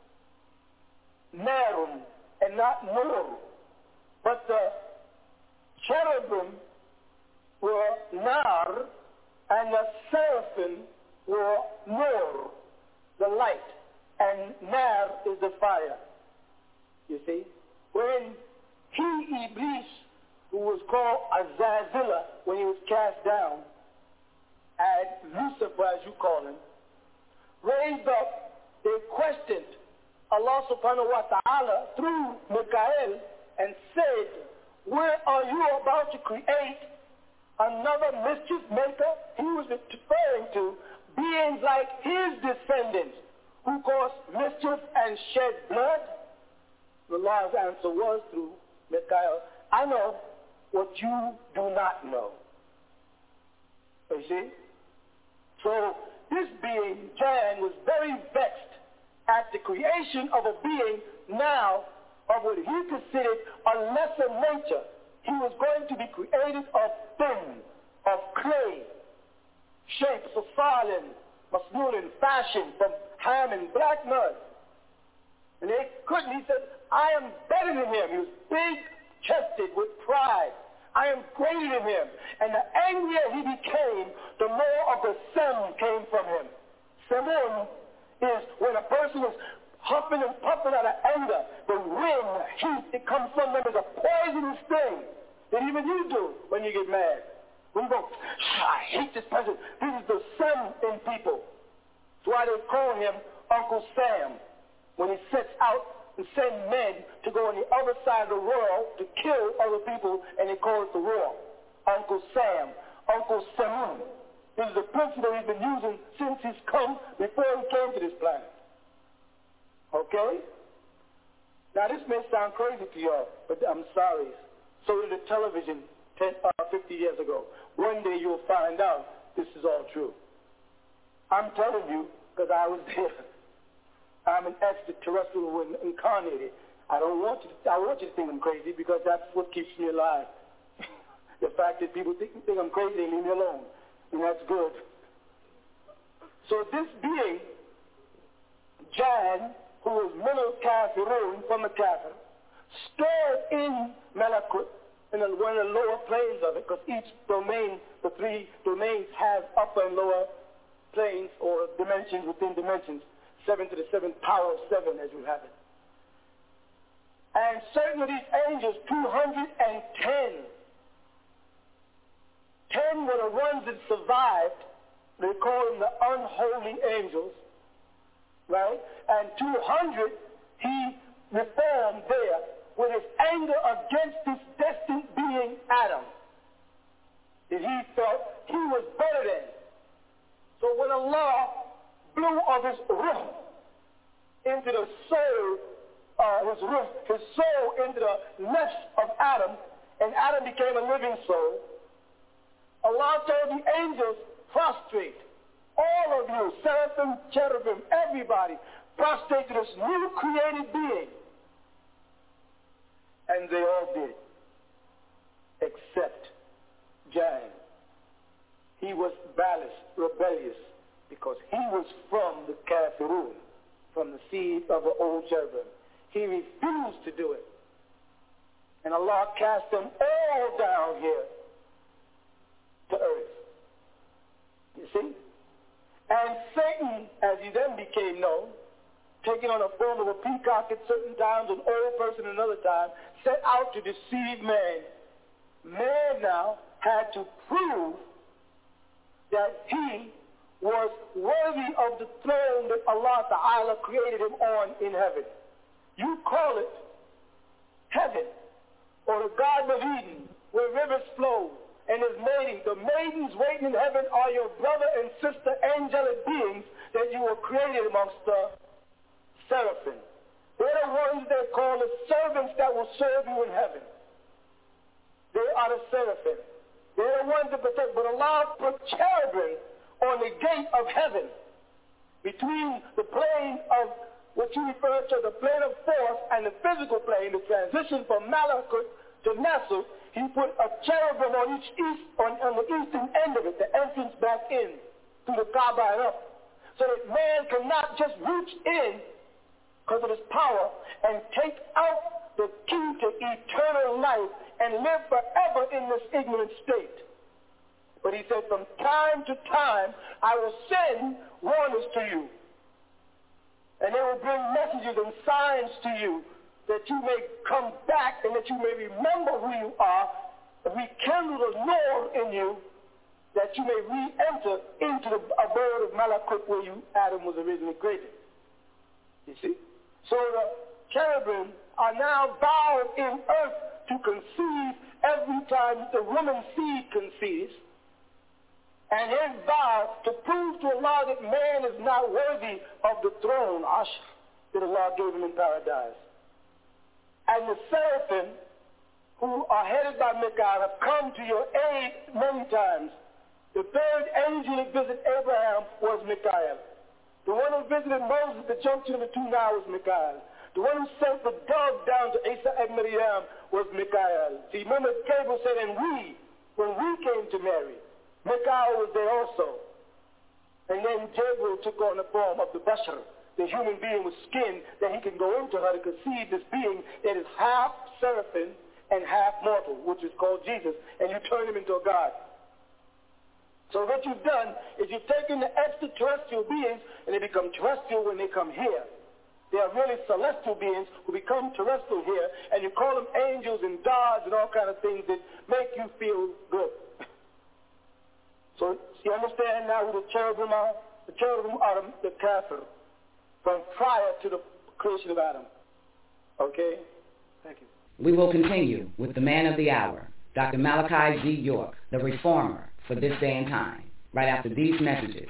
Narun, and not Nur. But the cherubim were Nar, and the seraphim were Nur, the light. And Nar is the fire. You see? When he, Iblis, who was called Azazillah when he was cast down, and Lucifer, as you call him, raised up, they questioned Allah subhanahu wa ta'ala through Mikael and said, where are you about to create another mischief maker? He was referring to beings like his descendants who caused mischief and shed blood. Allah's answer was through Mikael, I know what you do not know. You see? So this being, Jan, was very vexed at the creation of a being now of what he considered a lesser nature. He was going to be created of thin, of clay, shapes of silent, masnoon, fashion from ham and black mud. And they couldn't. He said, I am better than him. He was big-chested with pride. I am greater than him. And the angrier he became, the more of the sem came from him. Semun is when a person is huffing and puffing out of anger. The wind, the heat, it comes from them as a poisonous thing that even you do when you get mad. When you go, I hate this person. This is the sem in people. That's why they call him Uncle Sam when he sets out and send men to go on the other side of the world to kill other people, and they call it the war. Uncle Sam, Uncle Samun. This is a principle he's been using since he's come, before he came to this planet. Okay? Now this may sound crazy to y'all, but I'm sorry. So did the television 50 years ago. One day you'll find out this is all true. I'm telling you, because I was there. I'm an extraterrestrial incarnated. I want you to think I'm crazy, because that's what keeps me alive. The fact that people think I'm crazy, they leave me alone. And that's good. So this being, Jan, who was Minal Kafirun from the Kafir, stored in Malakut, in one of the lower planes of it, because each domain, the three domains, have upper and lower planes or dimensions within dimensions. 7 to the 7th power of 7, as you have it. And certain of these angels, 210. 10 were the ones that survived. They call them the unholy angels, right? And 200 he reformed there with his anger against this destined being Adam, that he felt he was better than. So when Allah blew of his ruh into the soul, his soul into the nafs of Adam, and Adam became a living soul, Allah told the angels, prostrate. All of you, seraphim, cherubim, everybody, prostrate to this new created being. And they all did, except Jan. He was rebellious, because he was from the Kafirun, from the seed of the old cherubim. He refused to do it. And Allah cast them all down here to earth. You see? And Satan, as he then became known, taking on a form of a peacock at certain times, an old person another time, set out to deceive man. Man now had to prove that he was worthy of the throne that Allah Ta'ala created him on in heaven. You call it heaven, or the Garden of Eden, where rivers flow, and his mating. The maidens waiting in heaven are your brother and sister angelic beings that you were created amongst the seraphim. They're the ones they call the servants that will serve you in heaven. They are the seraphim. They're the ones that protect. But Allah put cherubim on the gate of heaven, between the plane of what you refer to, the plane of force, and the physical plane, the transition from Malakut to Nasr. He put a cherubim on on the eastern end of it, the entrance back in through the Kaaba and up, so that man cannot just reach in because of his power and take out the key to eternal life and live forever in this ignorant state. But he said, from time to time, I will send warners to you, and they will bring messages and signs to you, that you may come back and that you may remember who you are, and rekindle the Lord in you, that you may re-enter into the abode of Malakut where Adam was originally created. You see? So the cherubim are now vowed in earth to conceive every time the woman's seed conceives, and his vow to prove to Allah that man is not worthy of the throne, Ashr, that Allah gave him in paradise. And the seraphim, who are headed by Michael, have come to your aid many times. The third angel that visited Abraham was Michael. The one who visited Moses at the junction of the two Niles was Michael. The one who sent the dove down to Isa and Miriam was Michael. See, remember Gabriel said, and when we came to Mary, Michael was there also. And then Gabriel took on the form of the Bashar, the human being with skin, that he can go into her to conceive this being that is half seraphim and half mortal, which is called Jesus, and you turn him into a God. So what you've done is you've taken the extraterrestrial beings and they become terrestrial when they come here. They are really celestial beings who become terrestrial here, and you call them angels and gods and all kind of things that make you feel good. So you understand now who the cherubim are? The cherubim are the kafir, from prior to the creation of Adam. Okay? Thank you. We will continue with the man of the hour, Dr. Malachi G. York, the reformer for this day and time, right after these messages.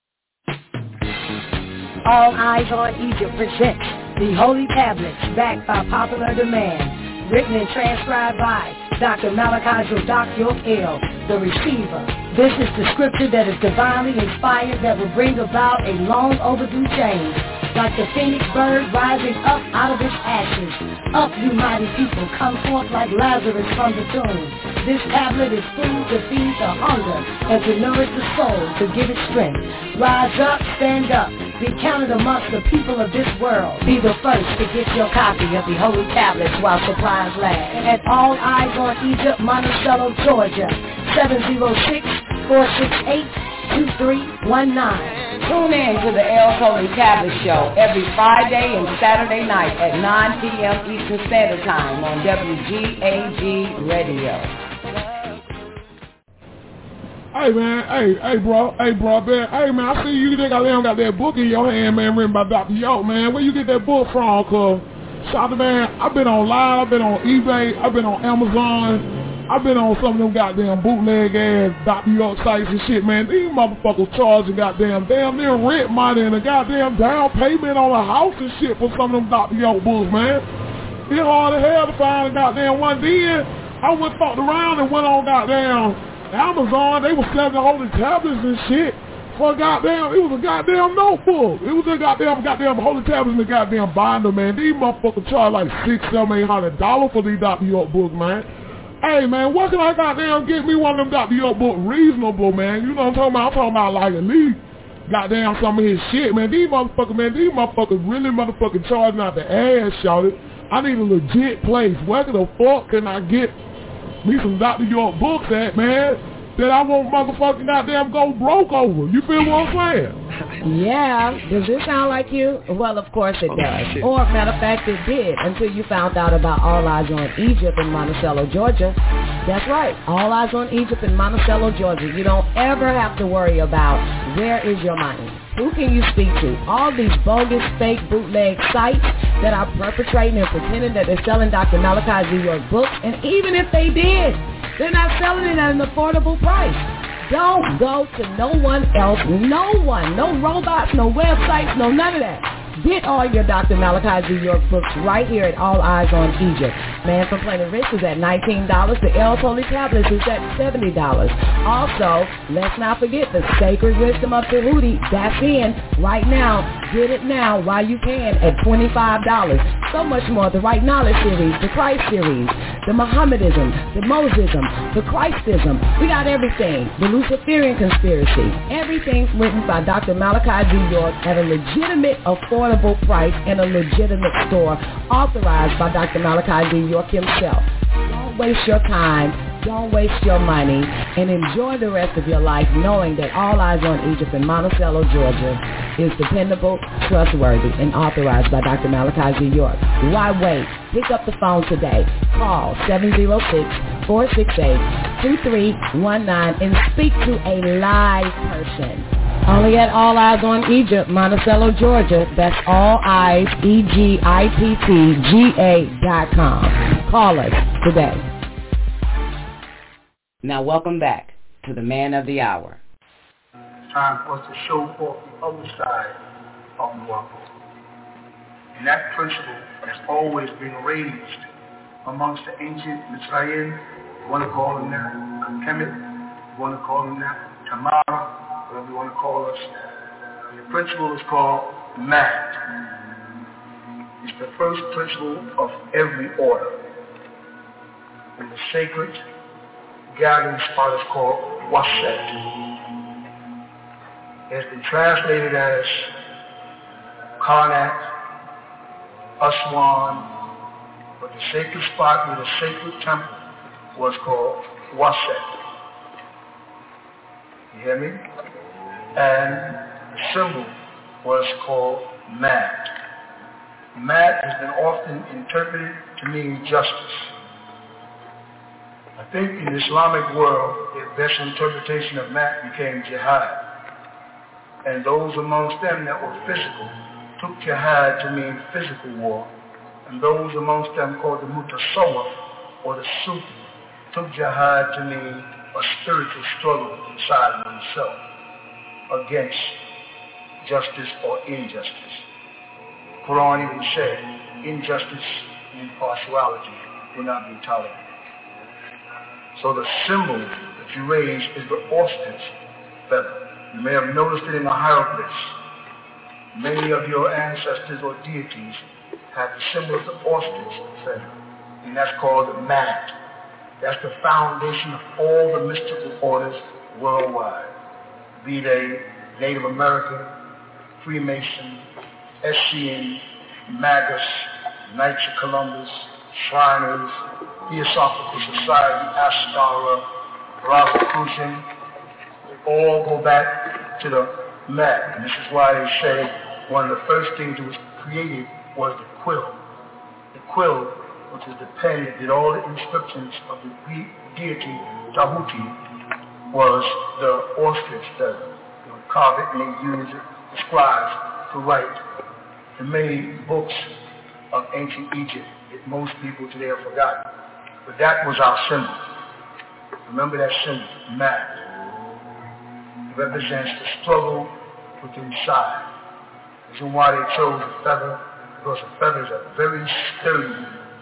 All Eyes on Egypt presents the Holy Tablets, backed by popular demand, written and transcribed by Dr. Malachi Jodak York L., the receiver. This is the scripture that is divinely inspired that will bring about a long overdue change. Like the phoenix bird rising up out of its ashes. Up, you mighty people, come forth like Lazarus from the tomb. This tablet is food to feed the hunger and to nourish the soul, to give it strength. Rise up, stand up, be counted amongst the people of this world. Be the first to get your copy of the Holy Tablets while supplies last. At All Eyes on Egypt, Monticello, Georgia, 706-468-2319. Tune in to the El Toli Tablet Show every Friday and Saturday night at 9 p.m. Eastern Standard Time on WGAG Radio. Hey man, hey bro, man. Hey man, I see you got that book in your hand, man, written by Dr. York, man. Where you get that book from? Cause shout out, man, I've been online, I've been on eBay, I've been on Amazon. I've been on some of them goddamn bootleg ass Dr. York sites and shit, man. These motherfuckers charging goddamn near rent money and a goddamn down payment on a house and shit for some of them Dr. York books, man. It's hard as hell to find a goddamn one. Then I went fucked around and went on goddamn Amazon. They was selling the holy tablets and shit for goddamn. It was a goddamn notebook. It was a goddamn holy tablets in the goddamn binder, man. These motherfuckers charge like $600-$800 for these Dr. York books, man. Hey, man, what can I goddamn get me one of them Dr. York books reasonable, man? You know what I'm talking about? I'm talking about like at least goddamn some of his shit, man. These motherfuckers really motherfucking charging out the ass, shawty. I need a legit place. Where the fuck can I get me some Dr. York books at, man, that I won't motherfucking goddamn go broke over? You feel what I'm saying? Yeah. Does this sound like you? Well, of course it does. Or, matter of fact, it did until you found out about All Eyes on Egypt in Monticello, Georgia. That's right. All Eyes on Egypt in Monticello, Georgia. You don't ever have to worry about where is your money. Who can you speak to? All these bogus, fake, bootleg sites that are perpetrating and pretending that they're selling Dr. Malachi Z. York books. And even if they did, they're not selling it at an affordable price. Don't go to no one else, no one, no robots, no websites, no none of that. Get all your Dr. Malachi Z. York books right here at All Eyes on Egypt. Man from Planet Rich is at $19. The El Toli Tablets is at $70. Also, let's not forget the Sacred Wisdom of Tahuti. That's in right now. Get it now while you can at $25. So much more. The Right Knowledge series, the Christ series, the Mohammedism, the Mosism, the Christism. We got everything. The Luciferian conspiracy. Everything's written by Dr. Malachi Z. York at a legitimate, affordable price in a legitimate store authorized by Dr. Malachi Z. York himself. Don't waste your time. Don't waste your money, and enjoy the rest of your life knowing that All Eyes on Egypt in Monticello, Georgia is dependable, trustworthy, and authorized by Dr. Malachi Z. York. Why wait? Pick up the phone today. Call 706-468-2319 and speak to a live person. Only at All Eyes on Egypt, Monticello, Georgia. That's All Eyes, EGIPTGA.com. Call us today. Now welcome back to the Man of the Hour. Time for us to show forth the other side of the world. And that principle has always been raised amongst the ancient Mitzrayim. You want to call them that, Kemet, you want to call them that, Tamara, whatever you want to call us. The principle is called Mat. It's the first principle of every order. And the sacred gathering spot is called Waset. It's been translated as Karnak, Aswan, but the sacred spot where the sacred temple was called Waset. You hear me? And the symbol was called Mat. Mat has been often interpreted to mean justice. I think in the Islamic world, the best interpretation of Mat became jihad. And those amongst them that were physical took jihad to mean physical war. And those amongst them called the mutasawwif, or the Sufi, took jihad to mean a spiritual struggle inside of himself against justice or injustice. Quran even said, injustice and impartiality will not be tolerated. So the symbol that you raise is the ostrich feather. You may have noticed it in the hieroglyphs. Many of your ancestors or deities have the symbol of the ostrich feather, and that's called the Mat. That's the foundation of all the mystical orders worldwide, be they Native American, Freemason, Essene, Magus, Knights of Columbus, Shriners, Theosophical Society, Astara, Rosicrucian. They all go back to the mad. And this is why they say one of the first things that was created was the quill. The quill, which is the pen that did all the inscriptions of the Greek deity Tahuti, was the ostrich feather. They would carve it and they used it, the scribes, to write the many books of ancient Egypt that most people today have forgotten. But that was our symbol. Remember that symbol, mat. It represents the struggle with inside. The reason why they chose the feather, because the feather is a very sturdy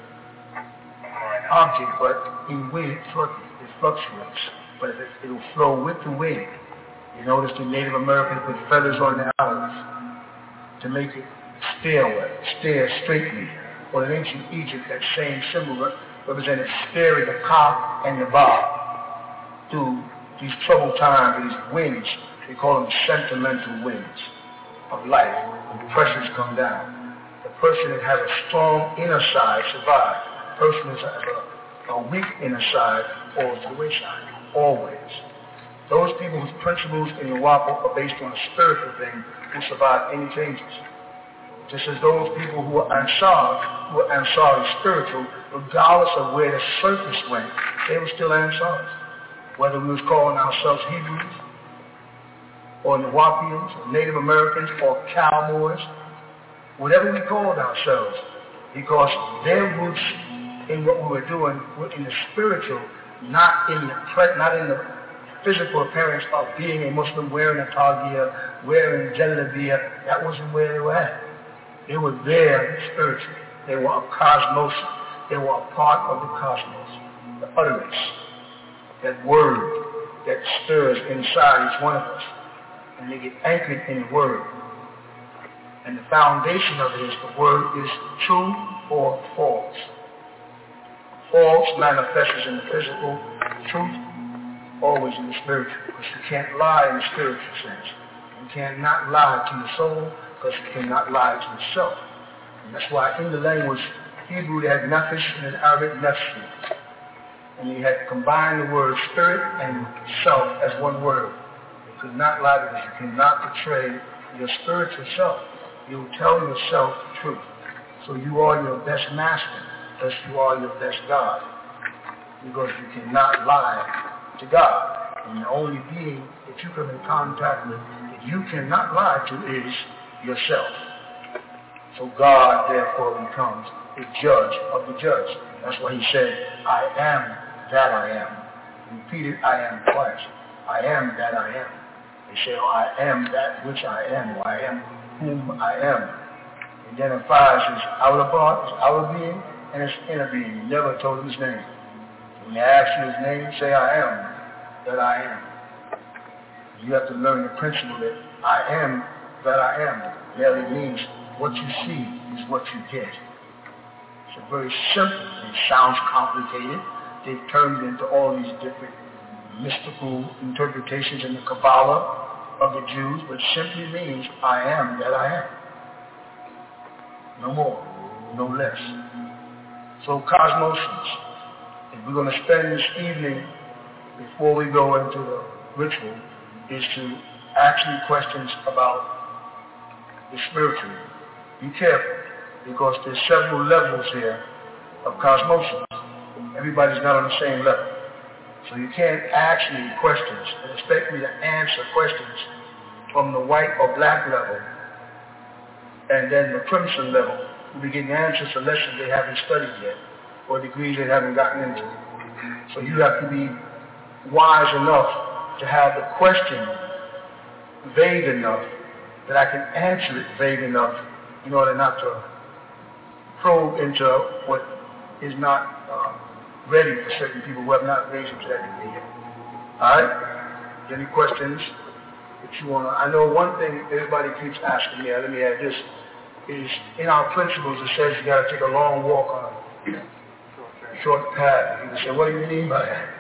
object, but in wind it fluctuates. But it'll flow with the wind. You notice the Native Americans put feathers on their arrows to make it stare straightly. Or in ancient Egypt, that same symbol represented steering the ka and the ba through these troubled times, these winds. They call them sentimental winds of life. When pressures come down, the person that has a strong inner side survives. The person that has a weak inner side falls to the wayside, always. Those people whose principles in the WAPO are based on a spiritual thing will survive any changes. Just as those people who are Ansari spiritual, regardless of where the surface went, they were still Ansaris. Whether we was calling ourselves Hebrews, or Nawapians, or Native Americans, or Cowboys, whatever we called ourselves, because their roots in what we were doing were in the spiritual, not in the physical appearance of being a Muslim, wearing a tagiyah, wearing jalabiya. That wasn't where they were at. They were there spiritually. They were a cosmos. They were a part of the cosmos. The utterance, that word that stirs inside each one of us. And they get anchored in the word. And the foundation of it is the word is true or false. False manifests in the physical, truth always in the spiritual. Because you can't lie in the spiritual sense. You cannot lie to your soul, because you cannot lie to yourself. And that's why in the language Hebrew they had nefesh and in Arabic nefshi. And you had to combine the word spirit and self as one word. You could not lie because you cannot betray your spiritual self. You will tell yourself the truth. So you are your best master, thus you are your best God. Because you cannot lie to God. And the only being that you come in contact with that you cannot lie to is yourself. So God therefore becomes the judge of the judge. That's why he said, I am that I am. He repeated I am twice. I am that I am. He said, I am that which I am, or I am whom I am. He identifies his outer part, his outer being, and his inner being. He never told him his name. When they ask you his name, say I am that I am. You have to learn the principle that I am that I am. Merely means what you see is what you get. It's very simple. It sounds complicated. They've turned it into all these different mystical interpretations in the Kabbalah of the Jews, which simply means I am that I am. No more, no less. So cosmosians, if we're going to spend this evening before we go into the ritual, is to ask you questions about the spiritual. Be careful, because there's several levels here of cosmosis. Everybody's not on the same level. So you can't ask me questions and expect me to answer questions from the white or black level and then the crimson level. We'll be getting answers to lessons they haven't studied yet or degrees they haven't gotten into. So you have to be wise enough to have the question vague enough that I can answer it vague enough in order not to probe into what is not ready for certain people who have not raised them to that degree yet. Alright? Any questions that you want to... I know one thing everybody keeps asking me, let me add this, is in our principles it says you got to take a long walk on a short path. You say, what do you mean by that?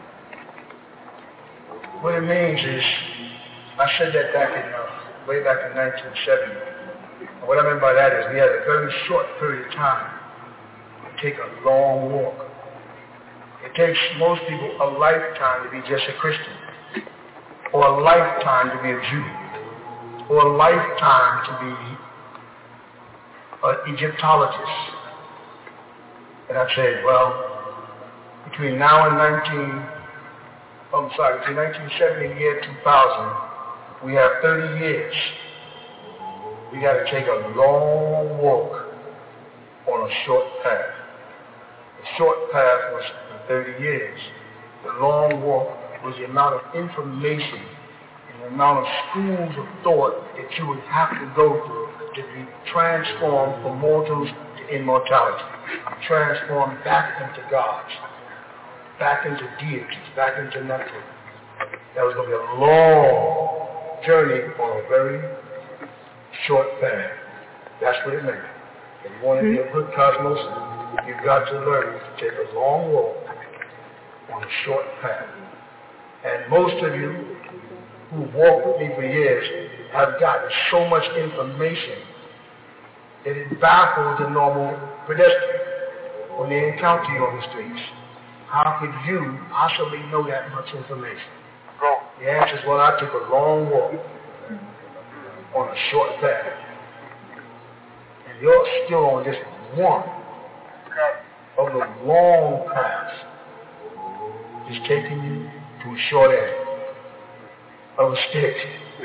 What it means is, I said that way back in 1970. And what I mean by that is we had a very short period of time to take a long walk. It takes most people a lifetime to be just a Christian, or a lifetime to be a Jew. for a lifetime to be an Egyptologist. And I said, well, between now and between 1970 and the year 2000, we have 30 years. We got to take a long walk on a short path. The short path was for 30 years. The long walk was the amount of information and the amount of schools of thought that you would have to go through to be transformed from mortals to immortality, transformed back into gods, back into deities, back into nothing. That was going to be a long journey on a very short path. That's what it meant. If you want to be a good cosmos, you've got to learn to take a long walk on a short path. And most of you who've walked with me for years have gotten so much information that it baffles the normal pedestrian when they encounter you on the streets. How could you possibly know that much information? The answer is, well, I took a long walk on a short path. And you're still on just one of the long paths. Just taking you to a short end of a stick.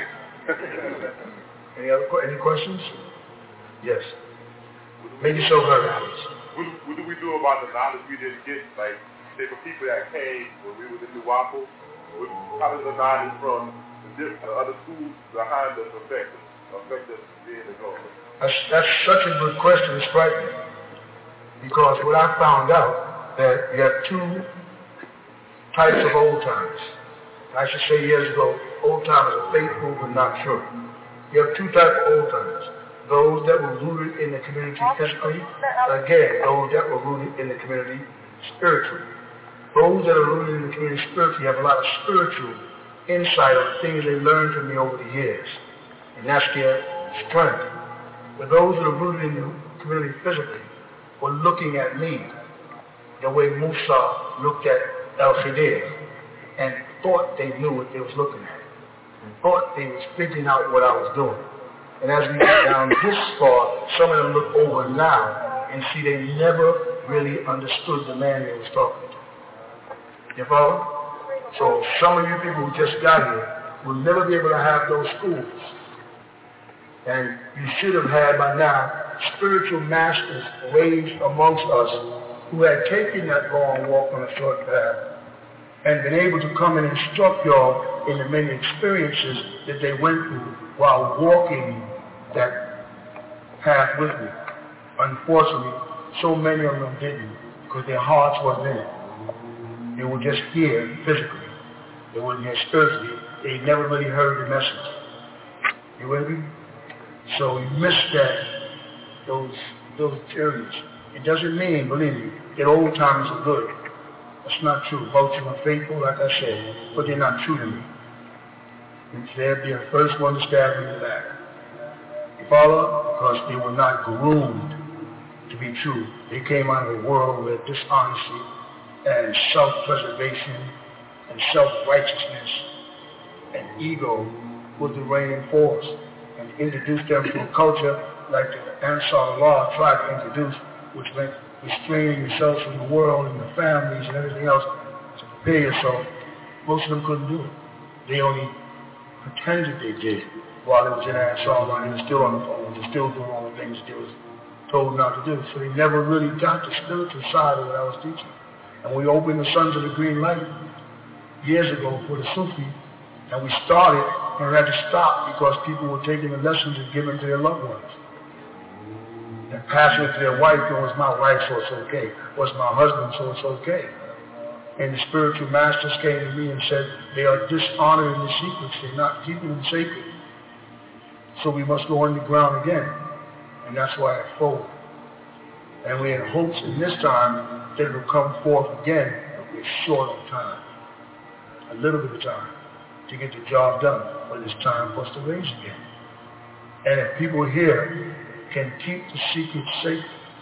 Any questions? Yes. Make yourself heard, Alex. What do we do about the knowledge we didn't get? Like, say for people that came when we were in New Waffle, how does the knowledge from the other schools behind us affect us being the goal? That's such a good question. It's frightening. Because what I found out that you have two types of old timers. I should say years ago, old timers are faithful but not true. You have two types of old timers. Those that were rooted in the community physically, again, those that were rooted in the community spiritually. Those that are rooted in the community spiritually have a lot of spiritual insight of the things they learned from me over the years. And that's their strength. But those that are rooted in the community physically were looking at me the way Musa looked at El-Khidir and thought they knew what they was looking at and thought they was figuring out what I was doing. And as we get down this far, some of them look over now and see they never really understood the man they was talking to. You follow? So some of you people who just got here will never be able to have those schools. And you should have had by now spiritual masters raised amongst us who had taken that long walk on a short path and been able to come and instruct y'all in the many experiences that they went through while walking that path with me. Unfortunately, so many of them didn't because their hearts wasn't in it. They were just here physically. They weren't here spiritually. They never really heard the message. You with me? So you missed those areas. It doesn't mean, believe me, that old timers are good. That's not true. Most of them are faithful, like I said, but they're not true to me. They'll be the first one to stab me in the back. You follow? Because they were not groomed to be true. They came out of a world where dishonesty and self-preservation and self-righteousness and ego was the reigning force, and introduced them to a culture like the Ansar Allah tried to introduce, which meant restraining yourselves from the world and the families and everything else to prepare yourself. Most of them couldn't do it. They only pretended they did while they was in Ansar Allah. They were still on the phone. They were still doing all the things they was told not to do. So they never really got the spiritual side of what I was teaching. And we opened the Sons of the Green Light years ago for the Sufi, and we started and we had to stop because people were taking the lessons and giving them to their loved ones. And passing it to their wife, it was my wife, so it's okay. It was my husband, so it's okay. And the spiritual masters came to me and said, they are dishonoring the secrets. They're not keeping them sacred. So we must go underground again. And that's why I folded. And we had hopes in this time that it will come forth again with short of time. A little bit of time to get the job done. But it's time for us to raise again. And if people here can keep the secrets safe,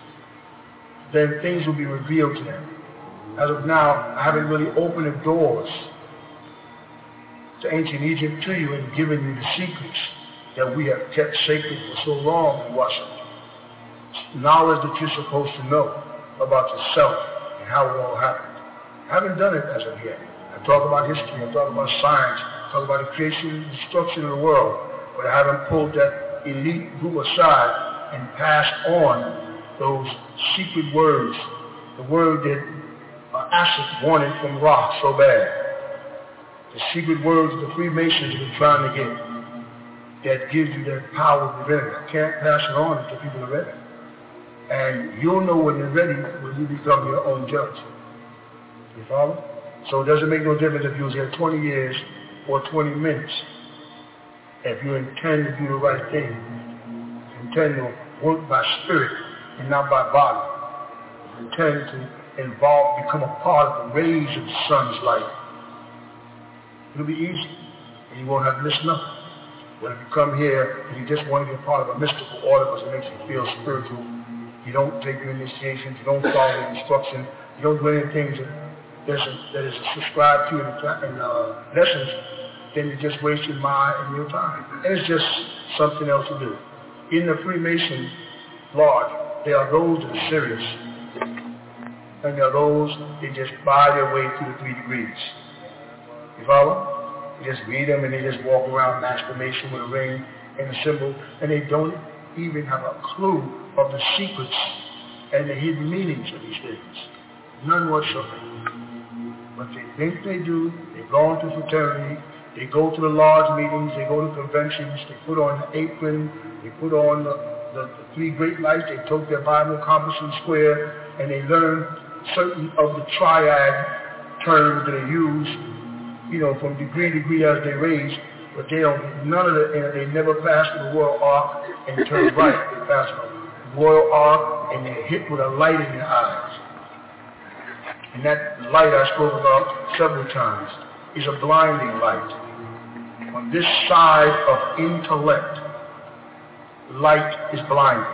then things will be revealed to them. As of now, I haven't really opened the doors to ancient Egypt to you and given you the secrets that we have kept sacred for so long in Washington. Knowledge that you're supposed to know about yourself and how it all happened. I haven't done it as of yet. I talk about history, I talk about science, I talk about the creation and destruction of the world, but I haven't pulled that elite group aside and passed on those secret words, the word that Ashik wanted from Ra so bad. The secret words the Freemasons have been trying to get that gives you that power of the ready. I can't pass it on until people are ready. And you'll know when you're ready when you become your own judge. You follow? So it doesn't make no difference if you was here 20 years or 20 minutes. If you intend to do the right thing, intend to work by spirit and not by body, intend to become a part of the rays of the sun's light, it'll be easy, and you won't have to miss nothing. When you come here and you just want to be a part of a mystical order because it makes you feel spiritual, you don't take your initiations, you don't follow the instruction, you don't do anything that is subscribed to in lessons, then you just waste your mind and your time. And it's just something else to do. In the Freemason Lodge, there are those that are serious, and there are those that just buy their way through the 3 degrees. You follow? You just read them and they just walk around masturbation with a ring and a symbol, and they don't even have a clue of the secrets and the hidden meanings of these things. None whatsoever. But they think they do. They go into fraternity. They go to the lodge meetings. They go to conventions. They put on the apron. They put on the 3 great lights. They tote their Bible, compass, and square, and they learn certain of the triad terms that they use, from degree to degree as they raise. But they don't. None of it. They never pass the royal arc and turn right. They pass the royal arc and they're hit with a light in their eyes. And that light I spoke about several times is a blinding light. On this side of intellect, light is blinding.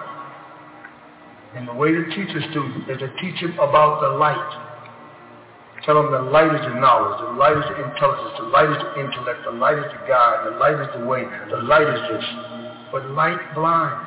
And the way to teach a student is to teach him about the light. Tell them the light is the knowledge, the light is the intelligence, the light is the intellect, the light is the guide, the light is the way, the light is this. But light blinds.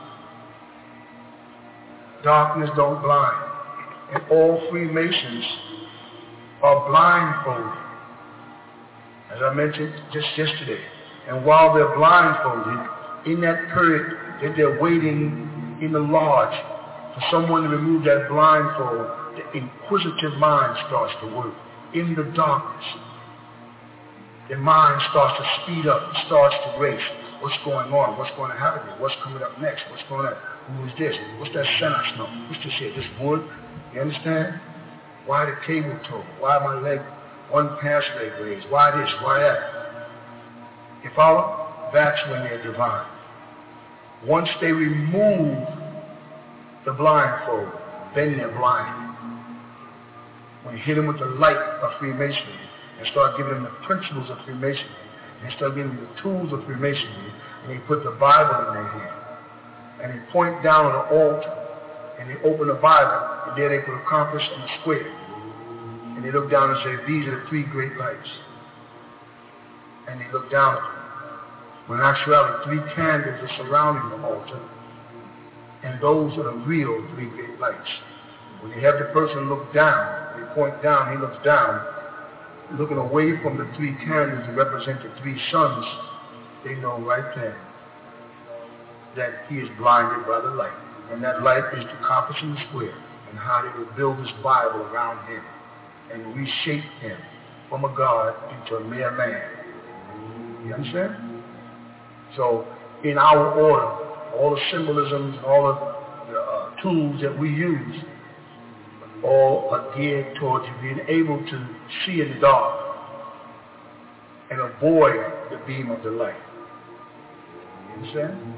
Darkness don't blind. And all Freemasons are blindfolded, as I mentioned just yesterday. And while they're blindfolded, in that period that they're waiting in the lodge for someone to remove that blindfold, the inquisitive mind starts to work. In the darkness, the mind starts to speed up, starts to race. What's going on? What's going to happen here? What's coming up next? What's going on? Who is this? What's that scent I smell? What's this here? This wood? You understand? Why the cable toe? Why my leg, one past leg raised? Why this? Why that? You follow? That's when they're divine. Once they remove the blindfold, then they're blind. When you hit them with the light of Freemasonry and start giving them the principles of Freemasonry and start giving them the tools of Freemasonry, and they put the Bible in their hand and they point down on the altar and they open the Bible, and there they put a compass and a square, and they look down and say, these are the 3 great lights, and they look down at them. When in actuality 3 candles are surrounding the altar, and those are the real 3 great lights. When you have the person look down, they point down, he looks down, looking away from the 3 candles that represent the 3 suns, they know right there that he is blinded by the light. And that light is the compass and the square, and how they will build this Bible around him and reshape him from a God into a mere man. You understand? So in our order, all the symbolisms and all of the tools that we use all are geared towards you being able to see in the dark and avoid the beam of the light. You understand?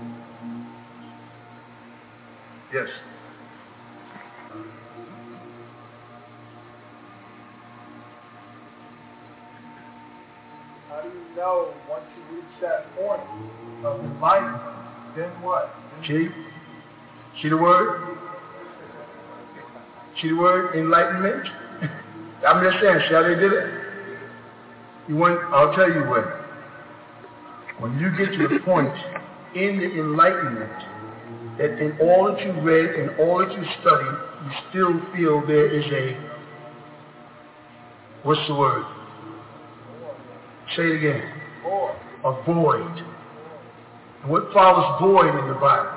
Yes. How do you know once you reach that point of enlightenment, then what? See the word? See the word enlightenment? I'm just saying, see how they did it? I'll tell you when. When you get to the point in the enlightenment that in all that you read, in all that you study, you still feel there is a, what's the word? Say it again. A void. And what follows void in the Bible?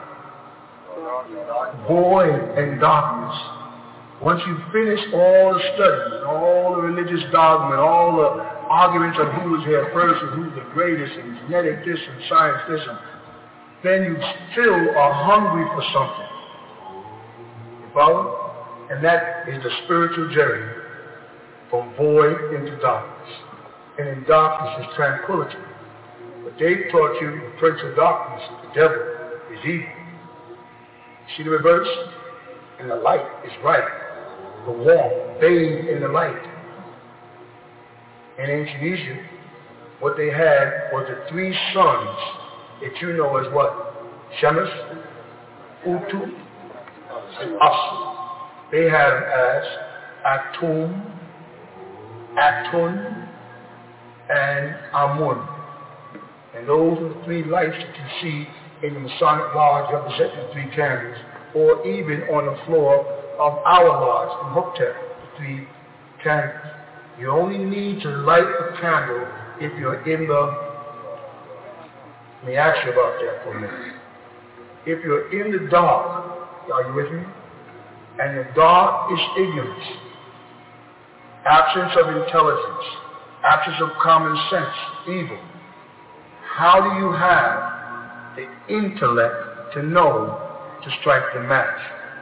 Void and darkness. Once you finish all the studies, all the religious dogma, and all the arguments of who was here first and who's the greatest, and genetic this and science this, and then you still are hungry for something. You follow? And that is the spiritual journey from void into darkness. And in darkness is tranquility. But they taught you the prince of darkness, the devil, is evil. See the reverse? And the light is right. The warmth, bathed in the light. In ancient Egypt, what they had was the three sons that you know as what? Shemesh, Utu, and Asu. They had them as Atum, Atun, and Amun. And those are the three lights that you see in the Masonic Lodge representing the three candles, or even on the floor of our lodge in Hoptep, the three candles. You only need to light the candle if you're in the, let me ask you about that for a minute. If you're in the dark, are you with me? And the dark is ignorance, absence of intelligence, absence of common sense, evil. How do you have the intellect to know to strike the match?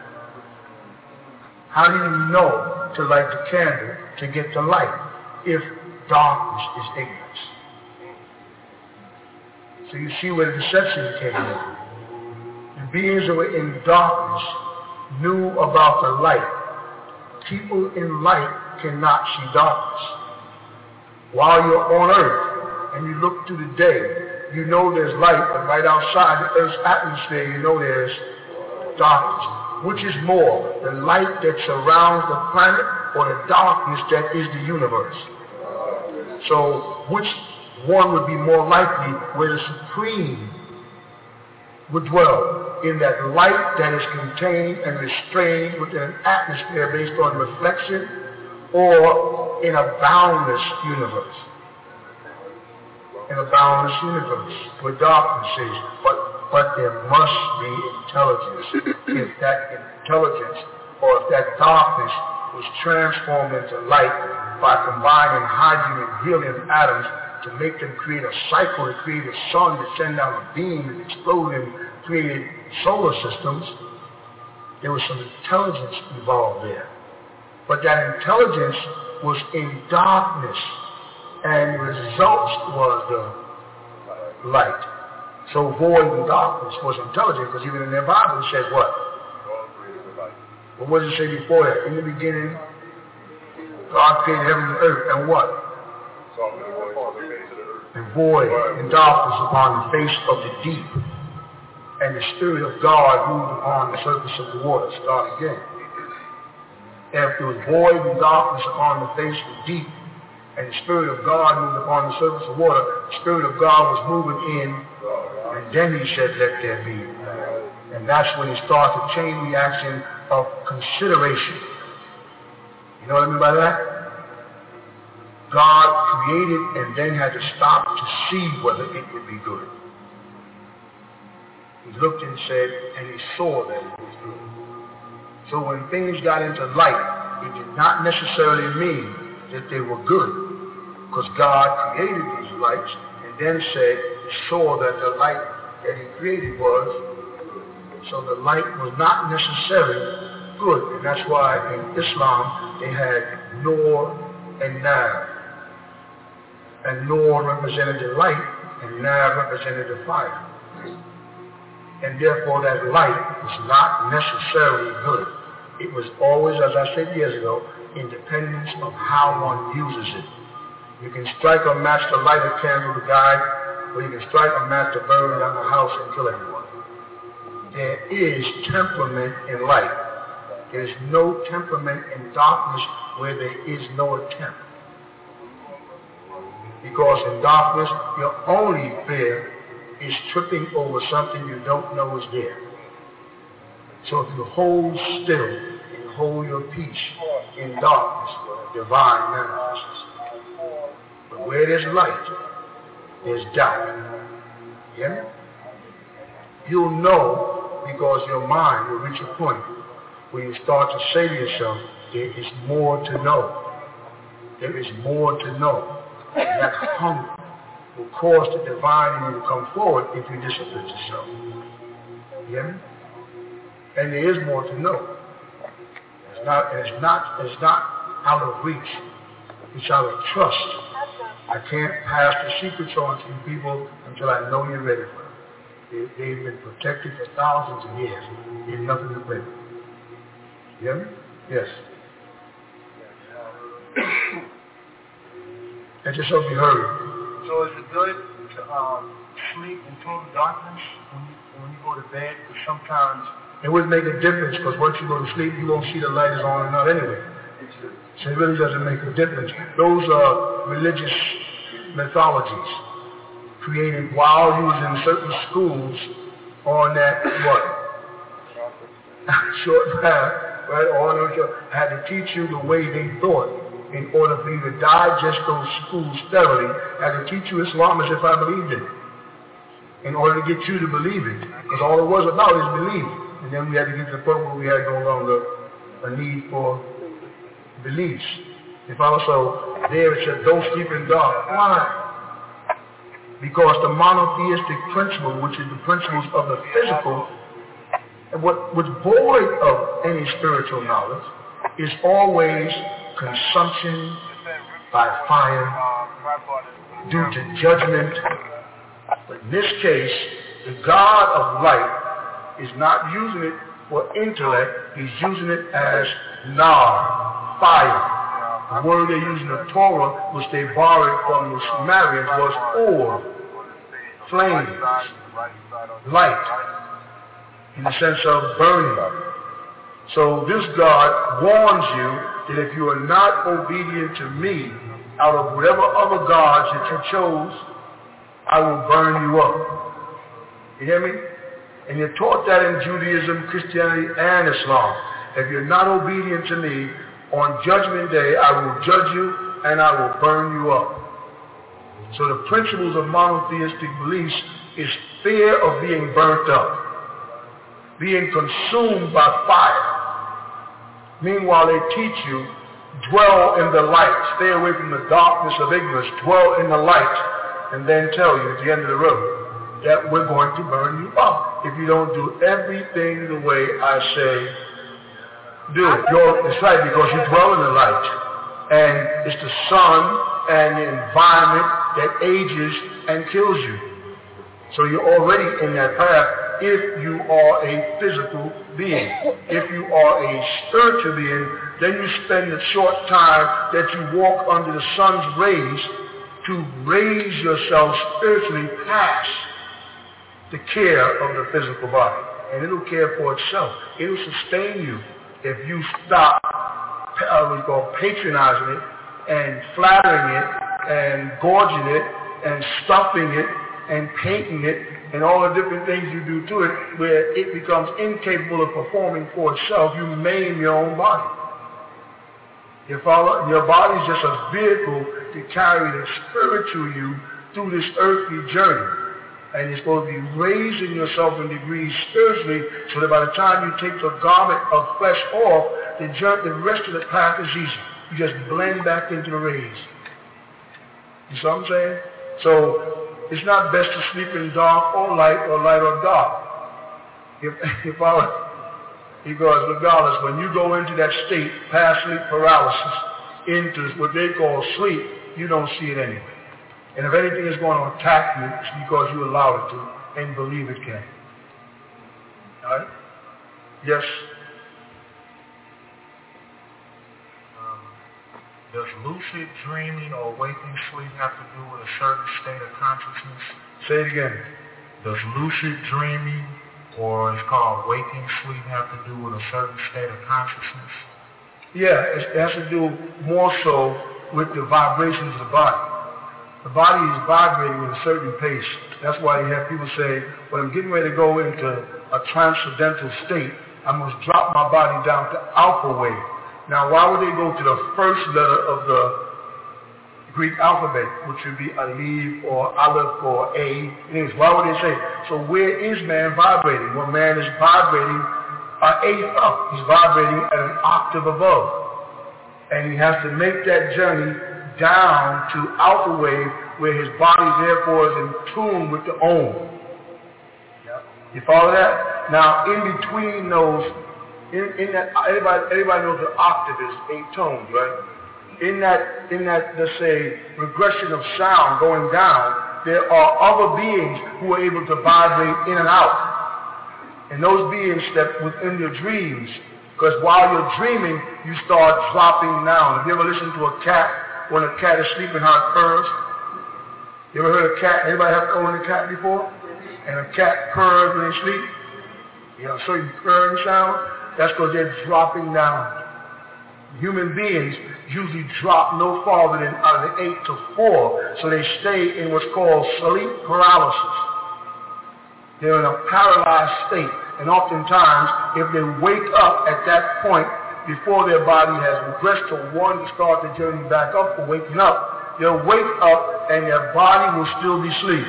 How do you know to light the candle to get the light if darkness is ignorance? So you see where the deception came in. The beings that were in darkness knew about the light. People in light cannot see darkness. While you're on earth and you look through the day, you know there's light, but right outside the earth's atmosphere, you know there's darkness. Which is more, the light that surrounds the planet or the darkness that is the universe? So which one would be more likely where the Supreme would dwell? In that light that is contained and restrained within an atmosphere based on reflection, or in a boundless universe? In a boundless universe where darkness is, but there must be intelligence. If that intelligence or if that darkness was transformed into light by combining hydrogen and helium atoms to make them create a cycle, to create a sun, to send out a beam and explode and create solar systems, there was some intelligence involved there. But that intelligence was in darkness, and the result was the light. So void and darkness was intelligent, because even in their Bible it says what? But what does it say before that? In the beginning, God created heaven and earth, and what? And void and darkness upon the face of the deep. And the Spirit of God moved upon the surface of the water. Start again. If there was void and darkness upon the face of the deep, and the Spirit of God moved upon the surface of water, the Spirit of God was moving in, and then he said, let there be. And that's when he starts a chain reaction of consideration. You know what I mean by that? God created and then had to stop to see whether it would be good. He looked and said, and he saw that it was good. So when things got into light, it did not necessarily mean that they were good, because God created these lights and then said, he saw that the light that he created was, so the light was not necessarily good. And that's why in Islam they had Nur and Nar. And Nur represented the light and Nar represented the fire. And therefore that light was not necessarily good. It was always, as I said years ago, independence of how one uses it. You can strike or match to light a candle to guide, or you can strike or match to burn down the house and kill everyone. There is temperament in light. There is no temperament in darkness where there is no attempt. Because in darkness, your only fear is tripping over something you don't know is there. So if you hold still and hold your peace in darkness, divine manifests. But where there's light, there's doubt. Yeah? You'll know because your mind will reach a point where you start to say to yourself, there is more to know. There is more to know. And that hunger will cause the divine in you to come forward if you discipline yourself. You hear me? And there is more to know. It's not out of reach. It's out of trust. I can't pass the secrets on to you people until I know you're ready for it. They've been protected for thousands of years. There's nothing to play with. You hear me? Yes. And just hope you heard. So is it good to sleep in total darkness when you go to bed? Because sometimes it would make a difference because once you go to sleep, you won't see the light is on or not anyway. So it really doesn't make a difference. Those are religious mythologies created while you was in certain schools on that, short path, right? I had to teach you the way they thought in order for you to digest those schools thoroughly. I had to teach you Islam as if I believed in it in order to get you to believe it. Because all it was about is belief. And then we had to get to the point where we had no longer a need for beliefs. If also there it said, don't sleep in dark. Why? Because the monotheistic principle, which is the principles of the physical, and what's void of any spiritual knowledge, is always consumption by fire due to judgment. But in this case, the God of light is not using it for intellect, he's using it as nar, fire. The word they use in the Torah, which they borrowed from the Sumerians, was or, flames, light, in the sense of burning. So this God warns you that if you are not obedient to me, out of whatever other gods that you chose, I will burn you up. You hear me? And you're taught that in Judaism, Christianity, and Islam. If you're not obedient to me, on Judgment Day, I will judge you and I will burn you up. So the principles of monotheistic beliefs is fear of being burnt up, being consumed by fire. Meanwhile, they teach you, dwell in the light, stay away from the darkness of ignorance, dwell in the light, and then tell you at the end of the road that we're going to burn you up if you don't do everything the way I say do it. It's right, because you dwell in the light. And it's the sun and the environment that ages and kills you. So you're already in that path if you are a physical being. If you are a spiritual being, then you spend the short time that you walk under the sun's rays to raise yourself spiritually past the care of the physical body. And it'll care for itself. It'll sustain you. If you stop patronizing it and flattering it and gorging it and stuffing it and painting it and all the different things you do to it, where it becomes incapable of performing for itself, you maim your own body. Your body is just a vehicle to carry the spiritual you through this earthly journey. And you're supposed to be raising yourself in degrees spiritually so that by the time you take the garment of flesh off, the rest of the path is easy. You just blend back into the rays. You see what I'm saying? So it's not best to sleep in dark or light or dark. Because regardless, when you go into that state, past sleep paralysis, into what they call sleep, you don't see it anyway. And if anything is going to attack you, it's because you allow it to and believe it can. All right? Yes? Does lucid dreaming or waking sleep have to do with a certain state of consciousness? Say it again. Does lucid dreaming, or it's called waking sleep, have to do with a certain state of consciousness? Yeah, it has to do more so with the vibrations of the body. The body is vibrating at a certain pace. That's why you have people say, when I'm getting ready to go into a transcendental state, I must drop my body down to alpha wave. Now, why would they go to the first letter of the Greek alphabet, which would be Aleph or Aleph or A? Anyways, why would they say? So where is man vibrating? Well, man is vibrating an eighth up. He's vibrating at an octave above. And he has to make that journey down to alpha wave, where his body therefore is in tune with the Om. You follow that? Now, in between those, in that, everybody knows the octave is 8 tones, right? In that, let's say, regression of sound going down, there are other beings who are able to vibrate in and out. And those beings step within your dreams, because while you're dreaming, you start dropping down. Have you ever listened to a cat when a cat is sleeping, how it purrs? You ever heard a cat? Anybody have owned a cat before? And a cat purrs when they sleep? You know, certain purring sound? That's because they're dropping down. Human beings usually drop no farther than out of the 8 to 4, so they stay in what's called sleep paralysis. They're in a paralyzed state, and oftentimes, if they wake up at that point, before their body has regressed to 1 to start the journey back up for waking up, they'll wake up and their body will still be asleep.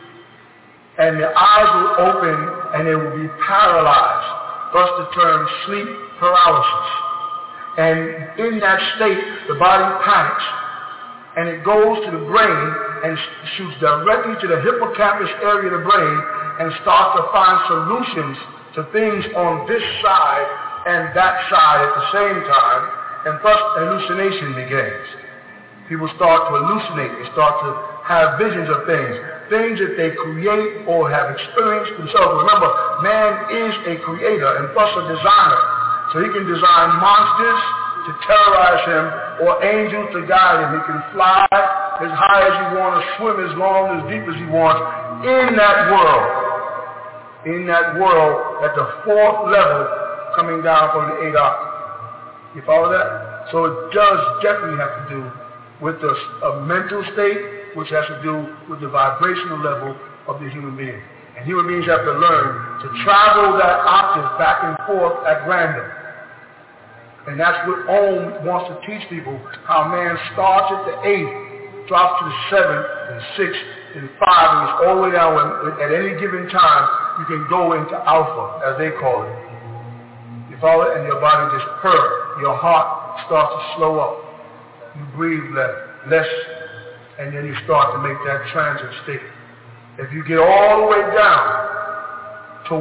And their eyes will open and they will be paralyzed, thus the term sleep paralysis. And in that state, the body panics and it goes to the brain and shoots directly to the hippocampus area of the brain and starts to find solutions to things on this side and that side at the same time, and thus hallucination begins. People start to hallucinate. They start to have visions of things that they create or have experienced themselves. Remember, man is a creator and thus a designer. So he can design monsters to terrorize him or angels to guide him. He can fly as high as he wants, or swim as long, as deep as he wants in that world. In that world at the 4th level coming down from the 8 octave. You follow that? So it does definitely have to do with a mental state, which has to do with the vibrational level of the human being. And human beings have to learn to travel that octave back and forth at random. And that's what Om wants to teach people, how man starts at the 8th, drops to the 7th, and 6th, and 5, and it's all the way down. When, at any given time, you can go into alpha, as they call it. You follow it? And your body just purrs. Your heart starts to slow up. You breathe less, and then you start to make that transit state. If you get all the way down to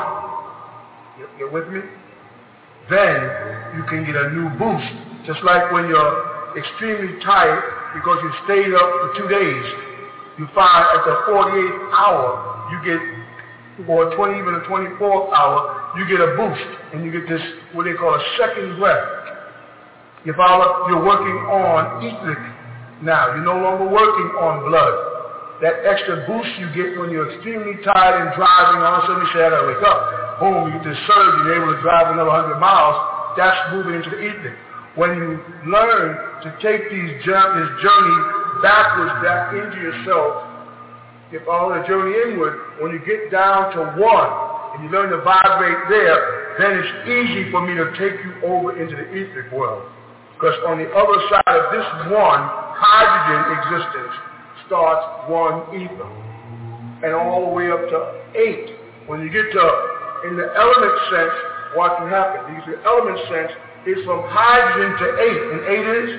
1, you're with me? Then you can get a new boost. Just like when you're extremely tired because you stayed up for 2 days, you find at the 48th hour, you get, or even the 24th hour, you get a boost, and you get this, what they call a second breath. You follow? You're working on etheric now. You're no longer working on blood. That extra boost you get when you're extremely tired and driving, all of a sudden you say, I gotta wake up. Boom, you get this surge, you're able to drive another 100 miles. That's moving into the etheric. When you learn to take this journey backwards, back into yourself, you follow the journey inward, when you get down to 1, and you learn to vibrate there, then it's easy for me to take you over into the etheric world. Because on the other side of this 1, hydrogen existence starts 1 ether. And all the way up to 8. When you get to, in the element sense, what can happen? Because the element sense is from hydrogen to 8. And 8 is?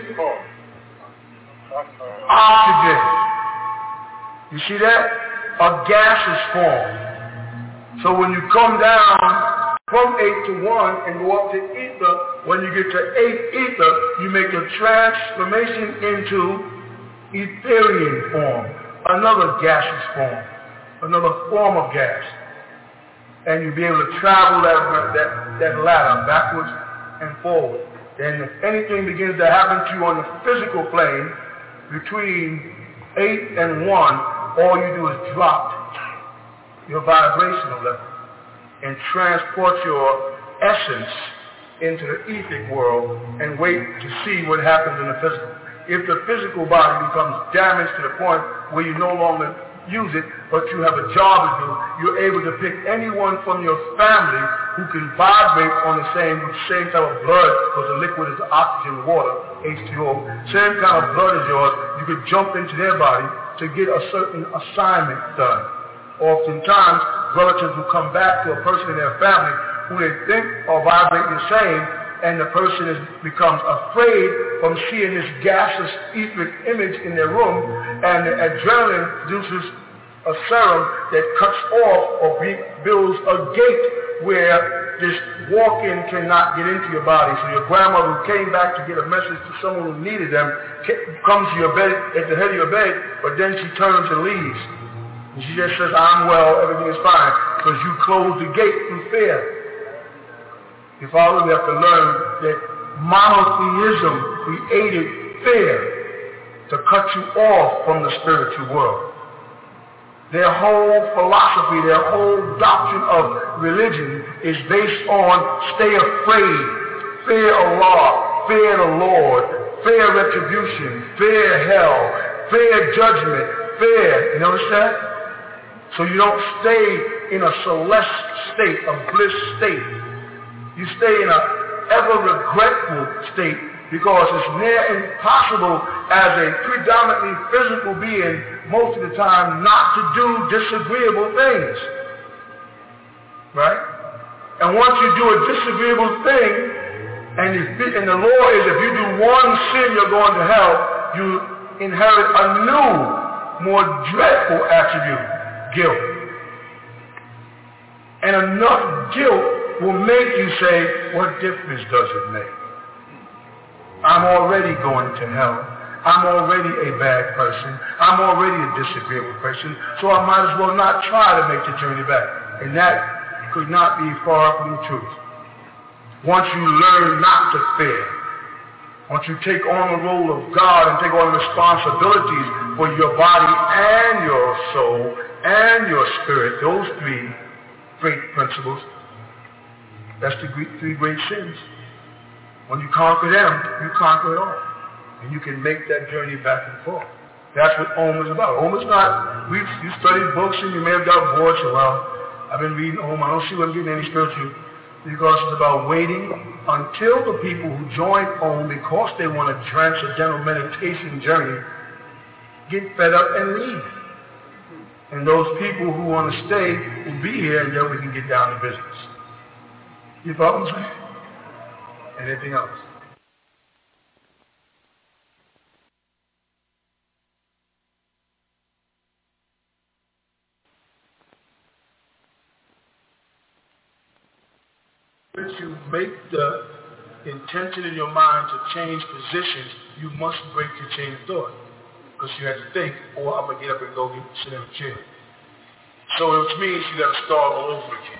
Oxygen. You see that? A gas is formed. So when you come down from 8 to 1 and go up to ether, when you get to 8 ether, you make a transformation into etherian form, another gaseous form, another form of gas. And you'll be able to travel that ladder backwards and forward. Then if anything begins to happen to you on the physical plane, between 8 and 1, all you do is drop your vibrational level and transport your essence into the etheric world and wait to see what happens in the physical. If the physical body becomes damaged to the point where you no longer use it, but you have a job to do, you're able to pick anyone from your family who can vibrate on the same type of blood, because the liquid is oxygen, water, H2O, same kind of blood as yours. You could jump into their body to get a certain assignment done. Oftentimes, relatives will come back to a person in their family who they think are vibrating the same, and the person becomes afraid from seeing this gaseous etheric image in their room, and the adrenaline produces a serum that cuts off or builds a gate where this walk-in cannot get into your body. So your grandmother who came back to get a message to someone who needed them comes to your bed, at the head of your bed, but then she turns and leaves. And she just says, I'm well, everything is fine, because you closed the gate through fear. You follow? We have to learn that monotheism created fear to cut you off from the spiritual world. Their whole philosophy, their whole doctrine of religion is based on stay afraid, fear Allah, fear the Lord, fear retribution, fear hell, fear judgment, fear. You notice that? So you don't stay in a celestial state, a bliss state. You stay in an ever-regretful state, because it's near impossible as a predominantly physical being most of the time not to do disagreeable things. Right? And once you do a disagreeable thing, and the law is if you do one sin, you're going to hell, you inherit a new, more dreadful attribute, guilt. And enough guilt will make you say, what difference does it make? I'm already going to hell. I'm already a bad person. I'm already a disagreeable person, so I might as well not try to make the journey back. And that could not be far from the truth. Once you learn not to fear, once you take on the role of God and take on responsibilities for your body and your soul and your spirit, those three great principles, that's the three great sins. When you conquer them, you conquer it all. And you can make that journey back and forth. That's what Om is about. Om is not, you studied books and you may have got bored, so well, I've been reading Om, I don't see where I'm getting any spiritual, because it's about waiting until the people who join Om because they want a transcendental meditation journey get fed up and leave. And those people who want to stay will be here, and then we can get down to business. You follow what I'm saying? Anything else? If you make the intention in your mind to change positions, you must break your chain of thought. Because you have to think, or I'm going to get up and go sit in a chair. So which means you got to start all over again.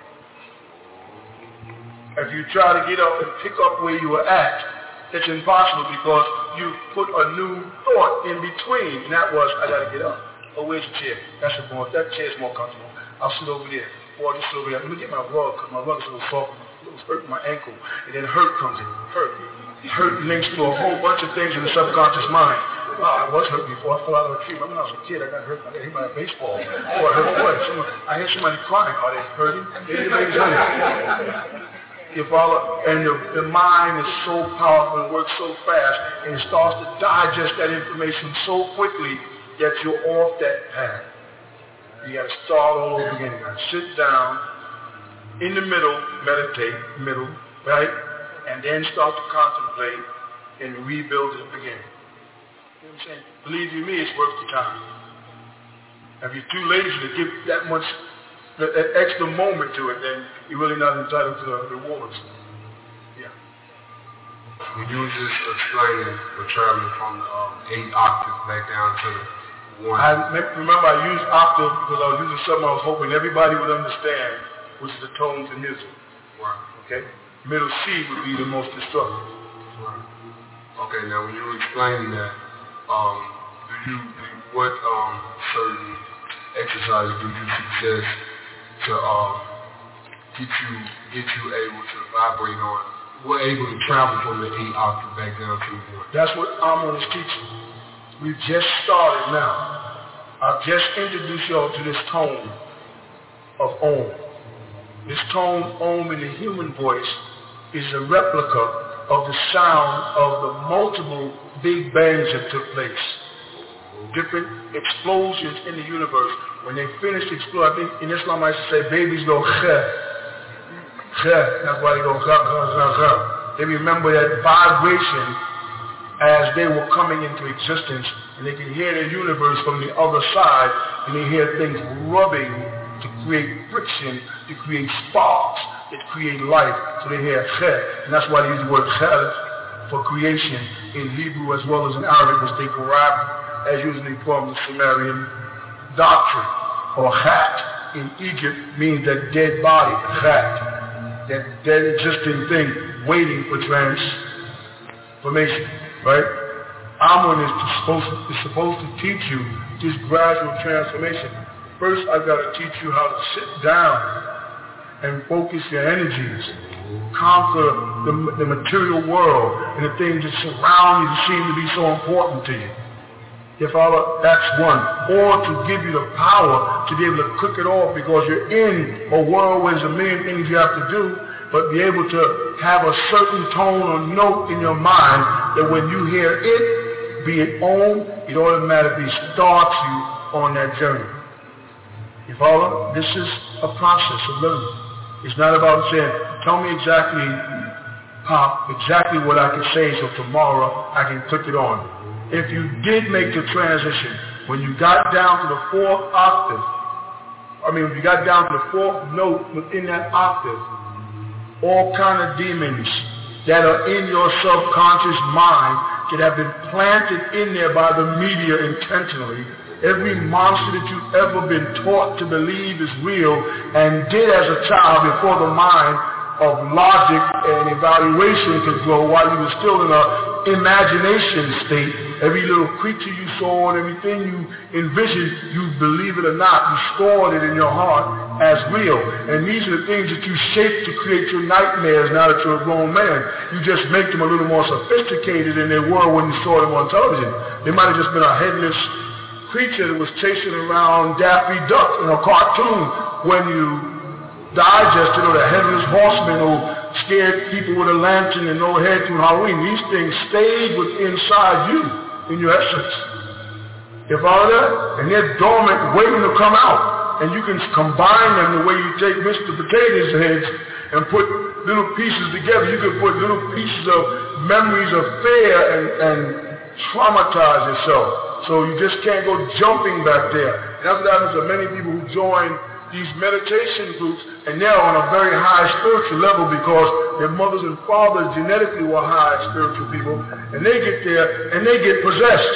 If you try to get up and pick up where you were at, it's impossible because you put a new thought in between. And that was, I got to get up. Oh, where's the chair? That chair's more comfortable. I'll sit over there. Or I'll just sit over there. Let me get my rug, because my rug is a little soft. It was hurting my ankle. And then hurt comes in. Hurt links to a whole bunch of things in the subconscious mind. I was hurt before. I fell out of a tree. Remember when I was a kid, I got hurt. I got hit by a baseball. Or I hurt what? I hear somebody crying. Are they hurting? Everybody's hurting. You follow? And the mind is so powerful and works so fast, and it starts to digest that information so quickly that you're off that path. You got to start all over again. You got to sit down in the middle, meditate, right? And then start to contemplate and rebuild it up again. You know what I'm saying? Believe you me, it's worth the time. If you're too lazy to give that much, that extra moment to it, then you're really not entitled to the rewards. Yeah. When you were just explaining the traveling from the 8 octaves back down to the 1. Remember, I used octave because I was using something I was hoping everybody would understand, which is the tones in music. Right. Okay? Middle C would be the most destructive. Right. Okay, now when you were explaining that, what certain exercises do you suggest to get you able to vibrate on were able to travel from the 8 octave back down to the 1. That's what Amun is teaching. We've just started now. I've just introduced y'all to this tone of Om. This tone, Om, in the human voice is a replica of the sound of the multiple big bangs that took place. Different explosions in the universe. When they finished exploding, I think in Islam I used to say babies go khe. Khe. That's why they go khe, khe, khe, khe. They remember that vibration as they were coming into existence, and they can hear the universe from the other side, and they hear things rubbing to create friction, to create sparks, that create life. So they hear khe, and that's why they use the word khalif for creation in Hebrew as well as in Arabic, which they corrupt as usually from the Sumerian doctrine. Or khat in Egypt means that dead body, khat, that dead existing thing waiting for transformation, right? Amun is supposed to teach you this gradual transformation. First, I've got to teach you how to sit down and focus your energies, conquer the material world and the things that surround you that seem to be so important to you. You follow? That's one. Or to give you the power to be able to cook it off because you're in a world where there's a million things you have to do, but be able to have a certain tone or note in your mind that when you hear it, be it Om, it automatically starts you on that journey. You follow? This is a process of learning. It's not about saying, tell me exactly, Pop, exactly what I can say so tomorrow I can click it on. If you did make the transition, when you got down to the 4th octave, when you got down to the 4th note within that octave, all kind of demons that are in your subconscious mind that have been planted in there by the media intentionally, every monster that you've ever been taught to believe is real and did as a child before the mind of logic and evaluation could grow while you were still in an imagination state. Every little creature you saw and everything you envisioned, you believe it or not, you stored it in your heart as real. And these are the things that you shape to create your nightmares now that you're a grown man. You just make them a little more sophisticated than they were when you saw them on television. They might have just been a headless creature that was chasing around Daffy Duck in a cartoon when you digested, or the headless horseman who scared people with a lantern and no head through Halloween. These things stayed inside you in your essence. You follow that? And they're dormant, waiting to come out. And you can combine them the way you take Mr. Potato's heads and put little pieces together. You can put little pieces of memories of fear and traumatize yourself. So you just can't go jumping back there. And that's what happens to many people who join these meditation groups, and they're on a very high spiritual level because their mothers and fathers genetically were high spiritual people, and they get there and they get possessed.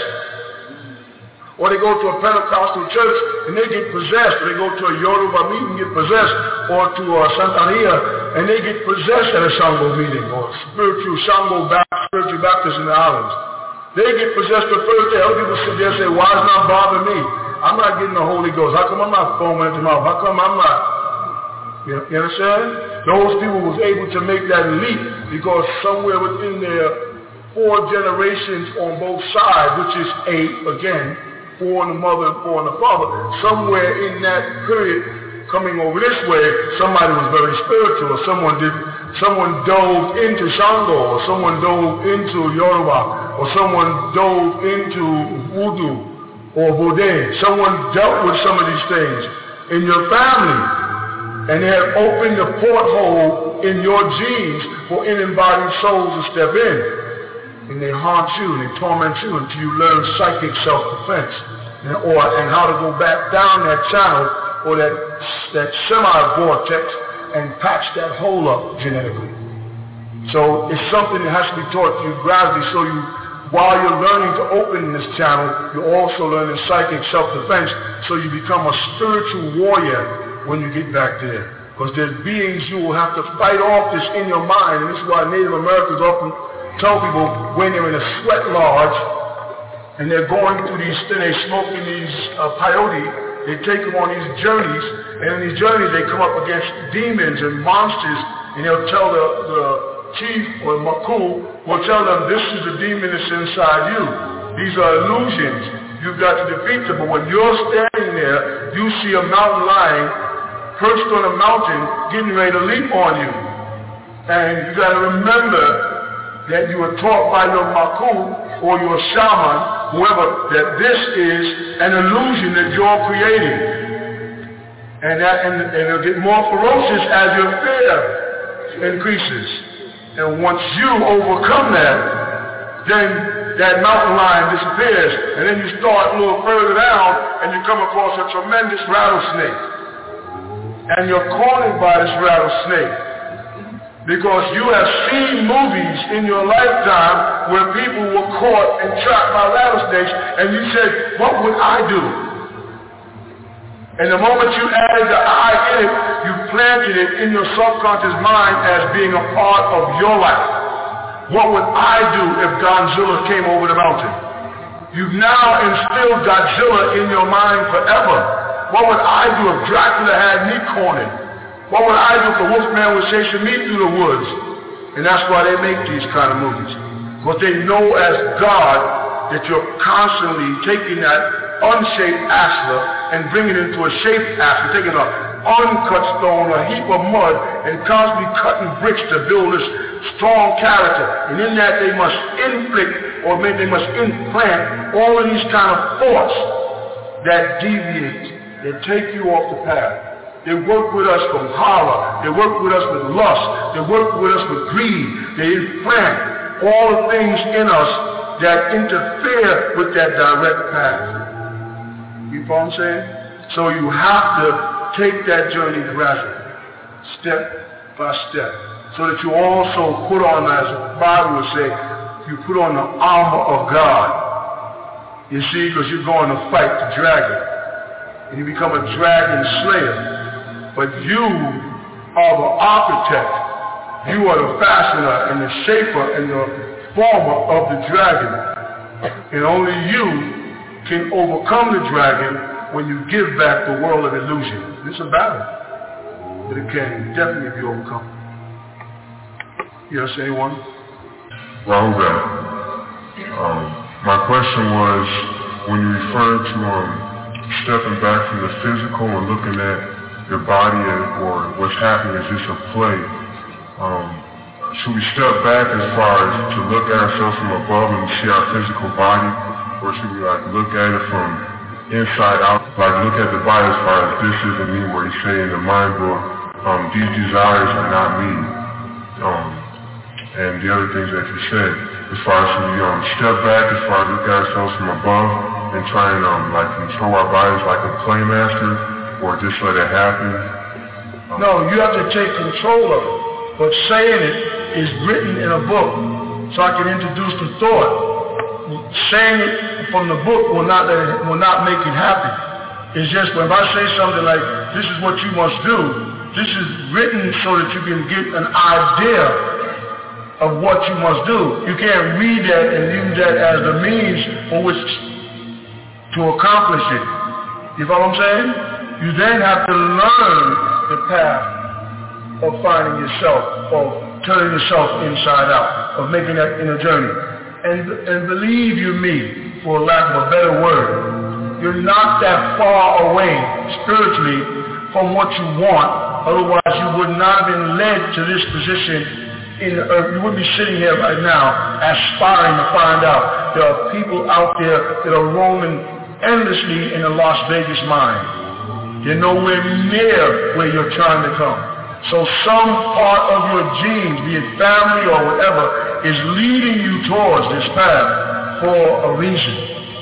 Or they go to a Pentecostal church and they get possessed. Or they go to a Yoruba meeting and get possessed. Or to a Santeria and they get possessed at a Shango meeting. Or spiritual Baptist in the islands. They get possessed the first day. Other people sit there and say, why does it not bother me? I'm not getting the Holy Ghost. How come I'm not foaming at the mouth? How come I'm not? You understand? Those people was able to make that leap because somewhere within their 4 generations on both sides, which is 8 again, 4 in the mother and 4 in the father, somewhere in that period coming over this way, somebody was very spiritual, or someone dove into Shango, or someone dove into Yoruba, or someone dove into Voodoo or Vodé. Someone dealt with some of these things in your family, and they have opened the porthole in your genes for in-embodied souls to step in. And they haunt you and they torment you until you learn psychic self-defense and how to go back down that channel or that semi-vortex and patch that hole up genetically. So it's something that has to be taught to you gradually, so you, while you're learning to open this channel, you're also learning psychic self-defense, so you become a spiritual warrior when you get back there. Because there's beings you will have to fight off this in your mind, and this is why Native Americans often tell people when they're in a sweat lodge and they're going through these, they're smoking these peyote, they take them on these journeys, and in these journeys they come up against demons and monsters, and they'll tell the chief or Makul will tell them, this is the demon that's inside you. These are illusions. You've got to defeat them. But when you're standing there, you see a mountain lion perched on a mountain getting ready to leap on you. And you got to remember that you were taught by your Makul or your shaman, whoever, that this is an illusion that you're creating. And it'll get more ferocious as your fear increases. And once you overcome that, then that mountain lion disappears. And then you start a little further down and you come across a tremendous rattlesnake. And you're cornered by this rattlesnake. Because you have seen movies in your lifetime where people were caught and trapped by rattlesnakes, and you said, what would I do? And the moment you added the I in it, you planted it in your subconscious mind as being a part of your life. What would I do if Godzilla came over the mountain? You've now instilled Godzilla in your mind forever. What would I do if Dracula had me cornered? What would I do if the Wolfman was chasing me through the woods? And that's why they make these kind of movies. But they know as God that you're constantly taking that unshaped ashlar and bringing it into a shaped ashlar, taking an uncut stone, a heap of mud, and constantly cutting bricks to build this strong character. And in that they must inflict, or maybe they must implant all of these kind of thoughts that deviate, that take you off the path. They work with us from horror. They work with us with lust. They work with us with greed. They implant all the things in us that interfere with that direct path. You follow what I'm saying? So you have to take that journey gradually, step by step, so that you also put on, as the Bible would say, you put on the armor of God. You see, because you're going to fight the dragon. And you become a dragon slayer. But you are the architect. You are the fashioner and the shaper and the former of the dragon. And only you can overcome the dragon when you give back the world of illusion. It's a battle, but it can definitely be overcome. Yes, anyone? Well, my question was, when you referred to stepping back from the physical and looking at your body or what's happening is just a play. Should we step back as far as to look at ourselves from above and see our physical body, or should we look at it from inside out, look at the body as far as this isn't me, where you say in the mind book, these desires are not me, and the other things that you said, as far as should we step back as far as look at ourselves from above and try and control our bodies like a playmaster, or just let it happen? No, you have to take control of it. But saying it is written in a book, so I can introduce the thought. Saying it from the book will not make it happen. It's just when I say something like, this is what you must do, this is written so that you can get an idea of what you must do. You can't read that and use that as the means for which to accomplish it. You follow what I'm saying? You then have to learn the path of finding yourself, of turning yourself inside out, of making that inner journey. And believe you me, for lack of a better word, you're not that far away spiritually from what you want. Otherwise, you would not have been led to this position in the earth. You wouldn't be sitting here right now aspiring to find out. There are people out there that are roaming endlessly in the Las Vegas mind. You're nowhere near where you're trying to come. So some part of your genes, be it family or whatever, is leading you towards this path for a reason.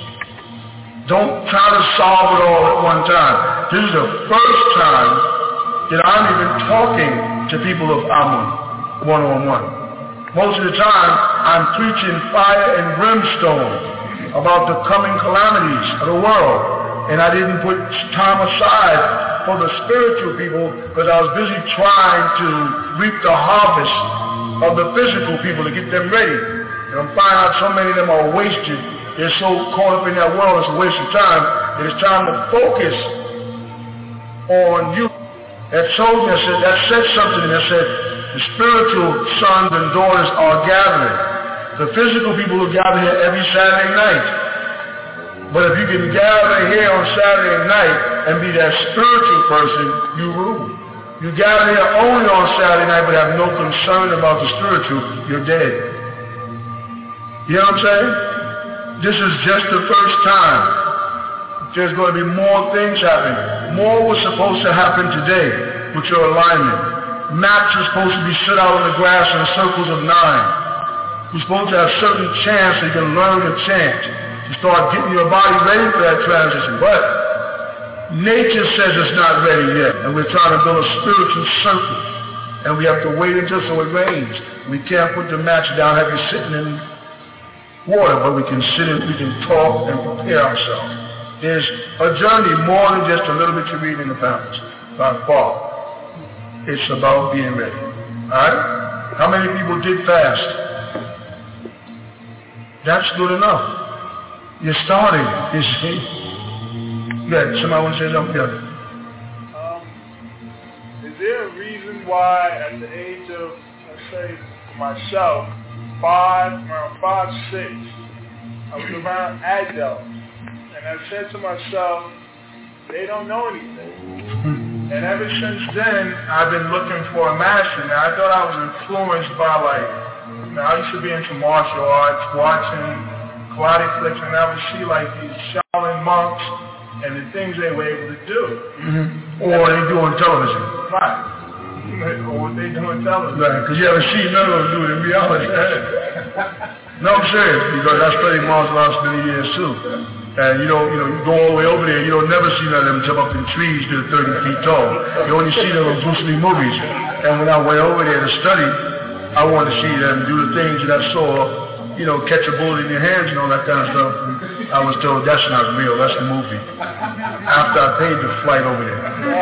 Don't try to solve it all at one time. This is the first time that I'm even talking to people of Amun one-on-one. Most of the time, I'm preaching fire and brimstone about the coming calamities of the world. And I didn't put time aside for the spiritual people because I was busy trying to reap the harvest of the physical people to get them ready. And I'm finding out so many of them are wasted. They're so caught up in that world, it's a waste of time. It's time to focus on you. That told me, that said something, and that said, The spiritual sons and daughters are gathering. The physical people will gather here every Saturday night. But if you can gather here on Saturday night and be that spiritual person, you rule. You gather here only on Saturday night but have no concern about the spiritual, you're dead. You know what I'm saying? This is just the first time. There's going to be more things happening. More was supposed to happen today with your alignment. Maps are supposed to be set out on the grass in circles of 9. You're supposed to have certain chants so you can learn to chant. To start getting your body ready for that transition. But nature says it's not ready yet. And we're trying to build a spiritual circle. And we have to wait until so it rains. We can't put the match down, have you sitting in water, but we can sit and we can talk and prepare ourselves. There's a journey more than just a little bit you read in the pamphlets. By far. It's about being ready. Alright? How many people did fast? That's good enough. You're starting, you see. Good. Somebody want to say something? Yeah. Is there a reason why at the age of, let's say, myself, around 5, 6, I was around adults, and I said to myself, they don't know anything. And ever since then, I've been looking for a master. Now, I thought I was influenced by, I used to be into martial arts, watching karate flicks, and I would see these Shaolin monks and the things they were able to do. Mm-hmm. Or they do on television. Right. Or what they do on television. Right, because you haven't seen none of them do it in reality. No, I'm serious, because I studied martial arts many years too. And you go all the way over there, you don't never see none of them jump up in trees that are 30 feet tall. You only see them in Bruce Lee movies. And when I went over there to study, I wanted to see them do the things that I saw, catch a bullet in your hands and all that kind of stuff. I was told that's not real, that's a movie. After I paid the flight over there.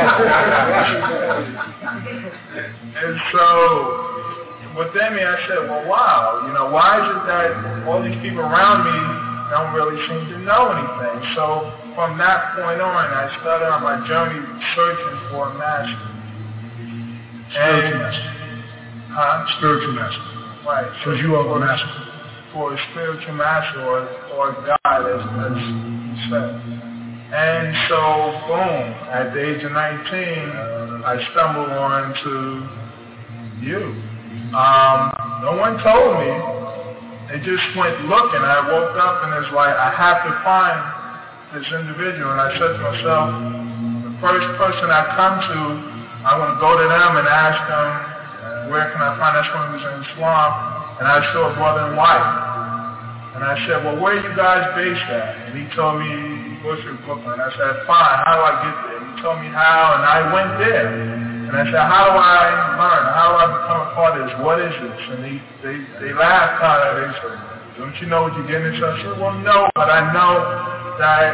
And so, within me, I said, well, wow, why is it that all these people around me don't really seem to know anything? So, from that point on, I started on my journey searching for a master. Spiritual master. Huh? Spiritual master. Right. Because you are a master. For a spiritual master or God, as you said. And so, boom, at the age of 19, I stumbled on to you. No one told me. They just went looking. I woke up and it's like, I have to find this individual. And I said to myself, the first person I come to, I'm going to go to them and ask them, where can I find that someone who's in Islam? And I saw a brother and wife. And I said, well, where are you guys based at? And he told me, Bushwick, Brooklyn. I said, fine, how do I get there? He told me how, and I went there. And I said, how do I learn? How do I become a part of this? What is this? And they laughed kind of. They said, don't you know what you're getting into? I said, well, no, but I know that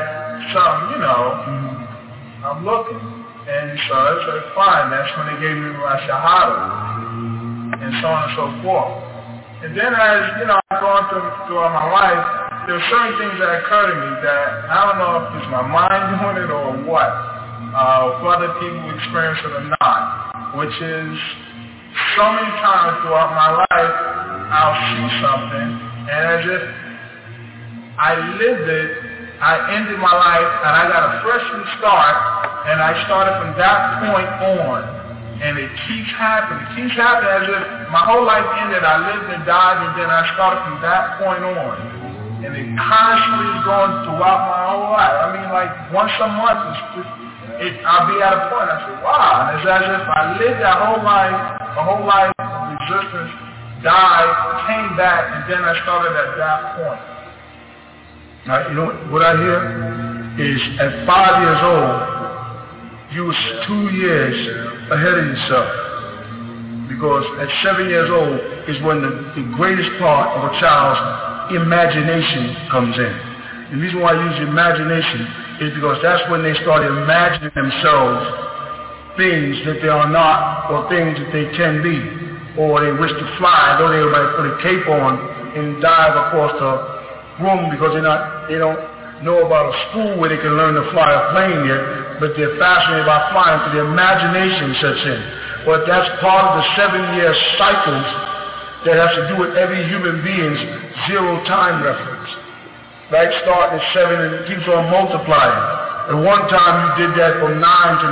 I'm looking. And so I said, fine. That's when they gave me my Shahada. And so on and so forth. And then as, I've gone throughout my life, there are certain things that occur to me that I don't know if it's my mind doing it or what. If other people experience it or not. Which is, so many times throughout my life, I'll see something, and as if I lived it, I ended my life, and I got a fresh new start, and I started from that point on. And it keeps happening. It keeps happening as if my whole life ended. I lived and died, and then I started from that point on. And it constantly is going throughout my whole life. I mean, once a month, I'll be at a point. I say, wow. And it's as if I lived that whole life of existence, died, came back, and then I started at that point. Now, what I hear is at 5 years old, you was 2 years ahead of yourself. Because at 7 years old is when the greatest part of a child's imagination comes in. The reason why I use imagination is because that's when they start imagining themselves things that they are not or things that they can be. Or they wish to fly, though they might put a cape on and dive across the room because they don't know about a school where they can learn to fly a plane yet, but they're fascinated by flying, so the imagination sets in. but that's part of the 7-year cycles that has to do with every human being's zero time reference. Right? Starting at 7 and it keeps on multiplying. At one time you did that from 9 to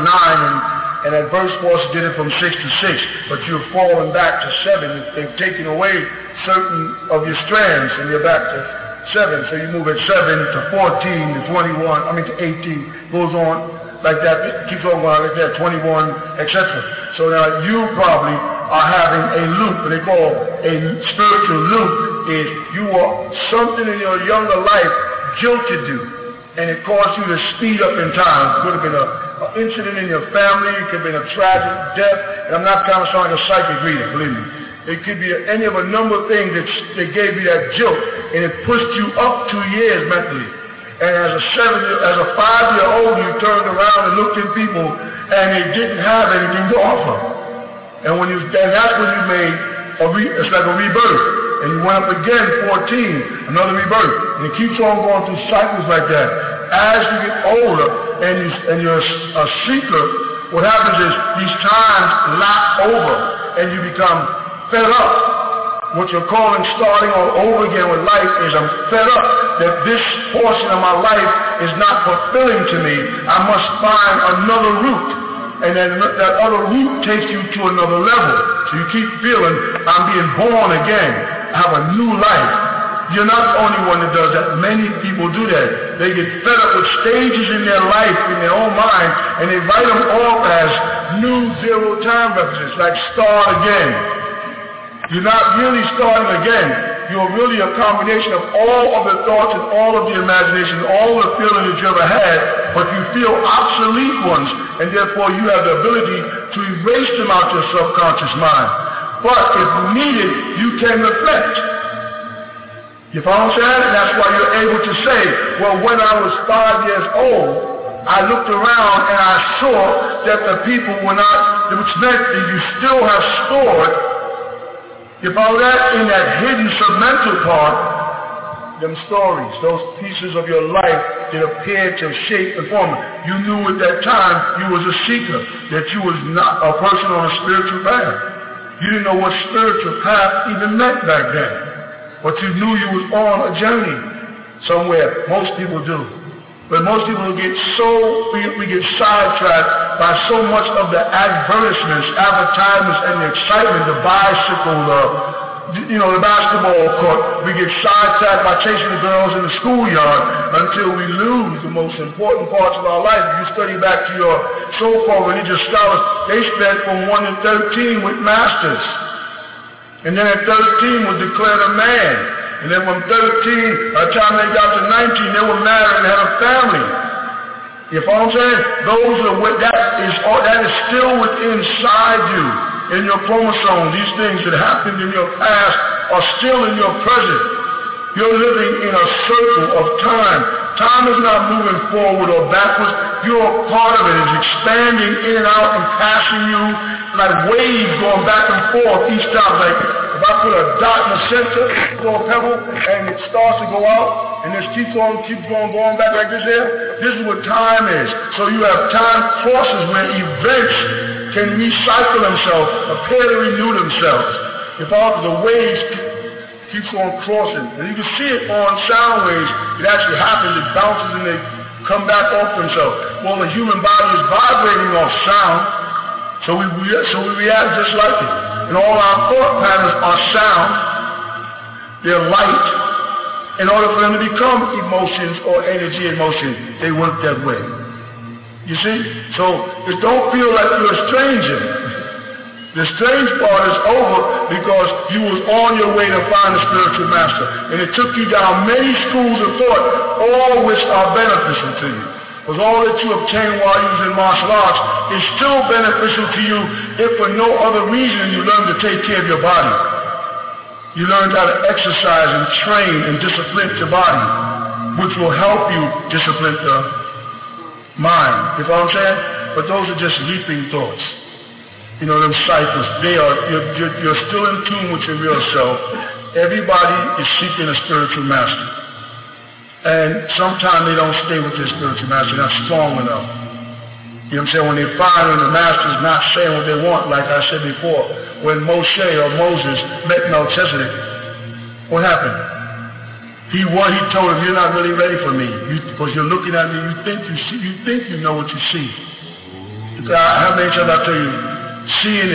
9 and at Burst Force did it from 6 to 6, but you're falling back to 7. They've taken away certain of your strands and you're back to 7. So you move at 7 to 14 to 21, to 18, goes on like that, it keeps on going like that, 21, etc. So now you probably are having a loop, what they call a spiritual loop, is you are something in your younger life jilted you, and it caused you to speed up in time. It could have been an incident in your family, it could have been a tragic death, and I'm not trying to sound like a psychic reader, believe me. It could be any of a number of things that gave you that jolt, and it pushed you up 2 years mentally. And as a 5-year-old, you turned around and looked at people, and they didn't have anything to offer. And that's when you made it's like a rebirth. And you went up again, 14, another rebirth. And it keeps on going through cycles like that. As you get older and you're a seeker, what happens is these times lap over, and you become fed up. What you're calling starting all over again with life is I'm fed up that this portion of my life is not fulfilling to me. I must find another route. And then that other route takes you to another level. So you keep feeling, I'm being born again. I have a new life. You're not the only one that does that. Many people do that. They get fed up with stages in their life, in their own mind, and they write them off as new zero time references, like start again. You're not really starting again. You're really a combination of all of the thoughts and all of the imagination, all the feelings that you ever had, but you feel obsolete ones, and therefore you have the ability to erase them out your subconscious mind. But if needed, you can reflect. You follow what I'm saying? And that's why you're able to say, well, when I was 5 years old, I looked around and I saw that the people were not, which meant that you still have stored. You follow that? In that hidden submental part, them stories, those pieces of your life that appeared to shape and form. You knew at that time you was a seeker, that you was not a person on a spiritual path. You didn't know what spiritual path even meant back then. But you knew you was on a journey somewhere. Most people do. But most people we get sidetracked by so much of the advertisements, and the excitement, the bicycle, the basketball court. We get sidetracked by chasing the girls in the schoolyard until we lose the most important parts of our life. If you study back to your so-called religious scholars, they spent from 1 to 13 with masters. And then at 13 was declared a man. And then from 13, by the time they got to 19, they were married and had a family. You follow what I'm saying? That is still within inside you, in your chromosome. These things that happened in your past are still in your present. You're living in a circle of time. Time is not moving forward or backwards. You're a part of it. It's expanding in and out and passing you like waves going back and forth each time. Like if I put a dot in the center, throw a pebble, and it starts to go out, and this keeps going back like this here. This is what time is. So you have time forces where events can recycle themselves, appear to renew themselves. If all the waves keeps on crossing, and you can see it on sound waves, it actually happens, it bounces and they come back off themselves. Well, the human body is vibrating off sound, so we react just like it. And all our thought patterns are sound, they're light. In order for them to become emotions or energy in motion, they work that way. You see? So don't feel like you're a stranger. The strange part is over because you was on your way to find a spiritual master. And it took you down many schools of thought, all which are beneficial to you. Because all that you obtain while you was in martial arts is still beneficial to you if for no other reason you learn to take care of your body. You learned how to exercise and train and discipline your body, which will help you discipline the mind. You know what I'm saying? But those are just leaping thoughts. You know, them cycles, you're still in tune with your real self. Everybody is seeking a spiritual master. And sometimes they don't stay with their spiritual master, they're not strong enough. You know what I'm saying? When they find when the master's not saying what they want, like I said before, when Moshe or Moses met Melchizedek, what happened? He told him, you're not really ready for me, because you're looking at me, you think you know what you see. How many times I tell you, seeing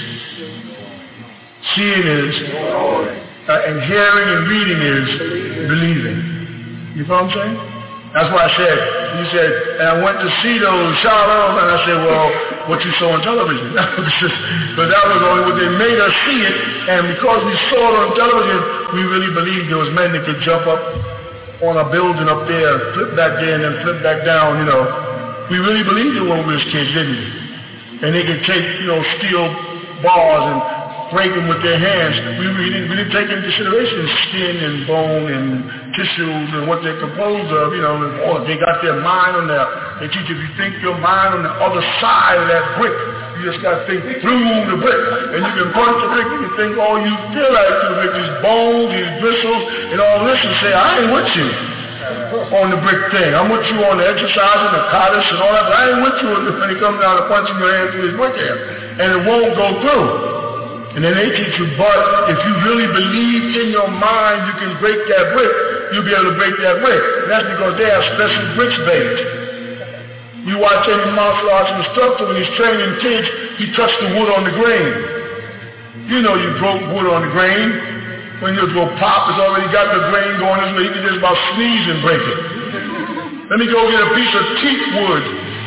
is, and hearing and reading is believing. You know what I'm saying? That's why he said, and I went to see those Shalom, and I said, well, what you saw on television. But that was only what they made us see it, and because we saw it on television, we really believed there was men that could jump up on a building up there, flip back there, and then flip back down, you know. We really believed it when we was kids, didn't we? And they could take, steel bars and break them with their hands. We didn't take into consideration skin and bone and tissues and what they're composed of, they got their mind on there. They teach if you think your mind on the other side of that brick, you just got to think through the brick. And you can punch the brick and you think all you feel like to make these bones, these bristles, and all this and say, I ain't with you on the brick thing. I'm with you on the exercise and the Kaddish and all that, but I ain't with you when it comes down to punching your hand through his brick hand. And it won't go through. And then they teach you, but if you really believe in your mind you can break that brick, you'll be able to break that brick. And that's because they have special bricks made. You watch any martial arts instructor when he's training kids, he touched the wood on the grain. You know you broke wood on the grain. When you go pop, it's already got the grain going this way. You can just about sneeze and break it. Let me go get a piece of teak wood.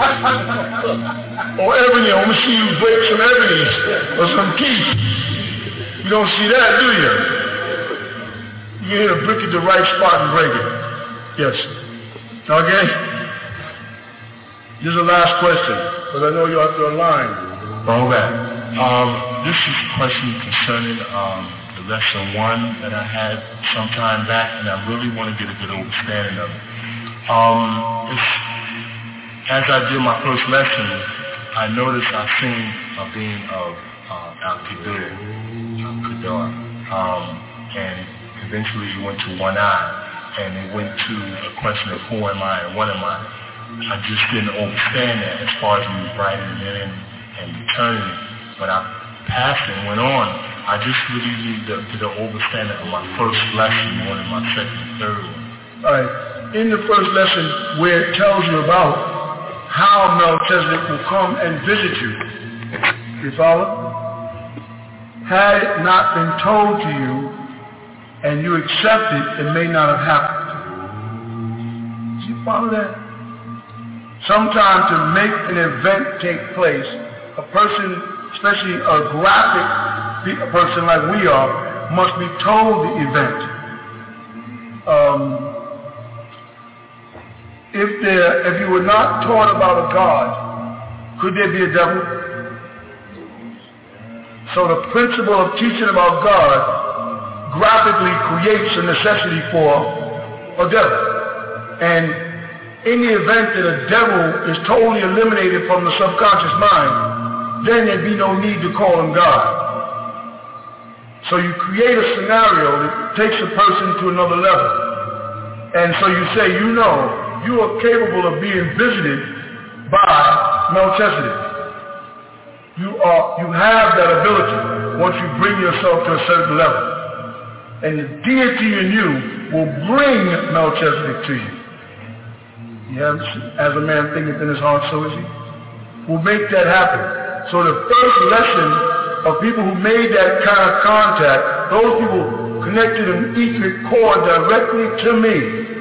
Or ebony. I want to see you break some ebony or some teak. You don't see that, do you? You can hit a brick at the right spot and break it. Yes. Okay? This is the last question, because I know you're out there line. All right. This is a question concerning the lesson 1 that I had some time back, and I really want to get a good understanding of it. As I did my first lesson, I noticed I seen a being of Al-Qadar, and eventually he went to one eye, and it went to a question of who am I and what am I. I just didn't understand that as far as me writing it in and returning it. But I passed and went on. I just really need the understanding of my first lesson more than my second and third one. All right. In the first lesson where it tells you about how Melchizedek will come and visit you, you follow? Had it not been told to you and you accept it, it may not have happened. Do you follow that? Sometimes to make an event take place, a person, especially a graphic person like we are, must be told the event. If you were not taught about a God, could there be a devil? So the principle of teaching about God graphically creates a necessity for a devil. And in the event that a devil is totally eliminated from the subconscious mind, then there'd be no need to call him God. So you create a scenario that takes a person to another level. And so you say, you are capable of being visited by Melchizedek. You have that ability once you bring yourself to a certain level. And the deity in you will bring Melchizedek to you. Yeah, as a man thinketh in his heart, so is he. Will make that happen. So the first lesson of people who made that kind of contact, those people connected an etheric cord directly to me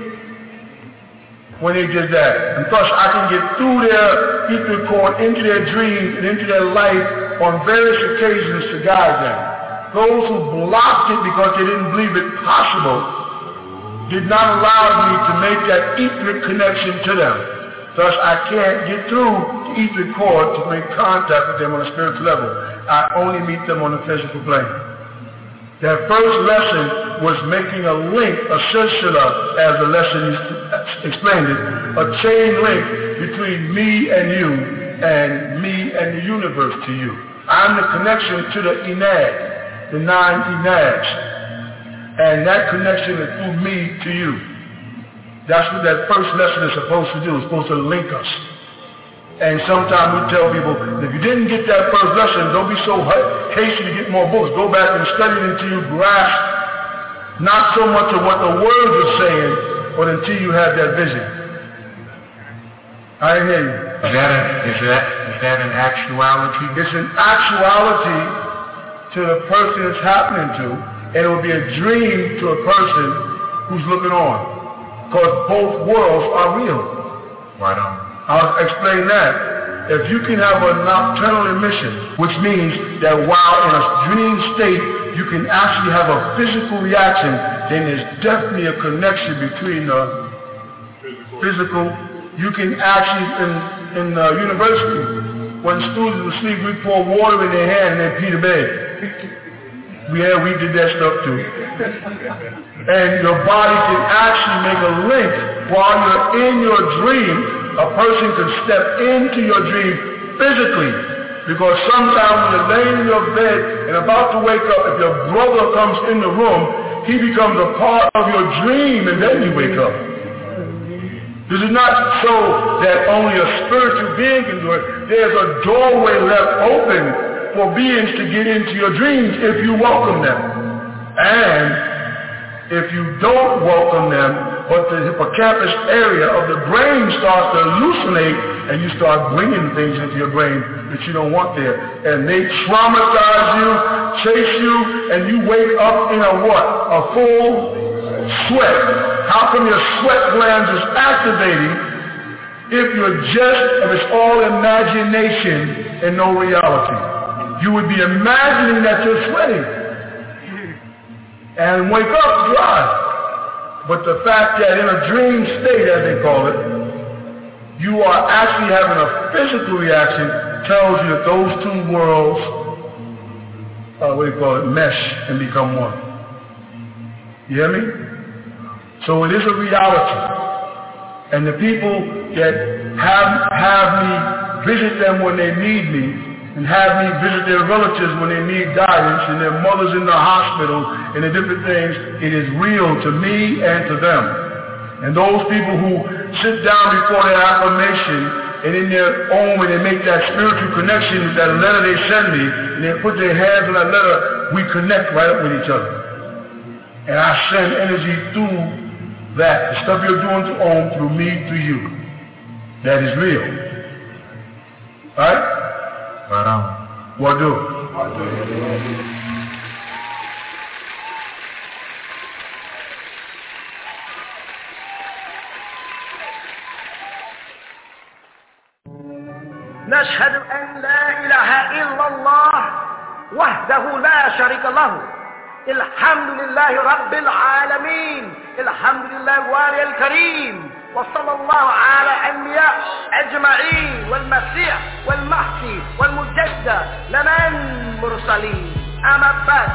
when they did that. And thus I can get through their etheric cord into their dreams and into their life on various occasions to guide them. Those who blocked it because they didn't believe it possible did not allow me to make that etheric connection to them. Thus, I can't get through the etheric cord to make contact with them on a spiritual level. I only meet them on the physical plane. That first lesson was making a link, a silsila, as the lesson explained it, a chain link between me and you, and me and the universe to you. I'm the connection to the Enad, the 9 Enads. And that connection is through me to you. That's what that first lesson is supposed to do. It's supposed to link us. And sometimes we tell people, if you didn't get that first lesson, don't be so hasty to get more books. Go back and study it until you grasp not so much of what the words are saying, but until you have that vision. I hear you. Is that an actuality? It's an actuality to the person it's happening to, and it will be a dream to a person who's looking on. Because both worlds are real. Right on. I'll explain that. If you can have a nocturnal emission, which means that while in a dream state, you can actually have a physical reaction, then there's definitely a connection between the physical. You can actually, in university, when students would sleep, we pour water in their hand and they pee the bed. We did that stuff too. And your body can actually make a link while you're in your dream. A person can step into your dream physically, because sometimes when you're laying in your bed and about to wake up, if your brother comes in the room, he becomes a part of your dream and then you wake up. This is not so that only a spiritual being can do it. There's a doorway left open for beings to get into your dreams if you welcome them. And if you don't welcome them, but the hippocampus area of the brain starts to hallucinate and you start bringing things into your brain that you don't want there. And they traumatize you, chase you, and you wake up in a what? A full sweat. How come your sweat glands is activating if it's all imagination and no reality? You would be imagining that you're sweating and wake up dry. But the fact that in a dream state, as they call it, you are actually having a physical reaction tells you that those two worlds, mesh and become one. You hear me? So it is a reality. And the people that have me visit them when they need me, and have me visit their relatives when they need guidance, and their mothers in the hospital, and the different things, it is real to me and to them. And those people who sit down before their affirmation, and in their own, when they make that spiritual connection with that letter they send me, and they put their hands on that letter, we connect right up with each other. And I send energy through that, the stuff you're doing to own, through me, to you. That is real. Alright? Right on. What do? نشهد أن لا إله إلا الله وحده لا شريك له الحمد لله رب العالمين الحمد لله الوالي الكريم وصلى الله على الأنبياء أجمعين والمسيح والمهدي والمجدد لمن مرسلين أما بعد.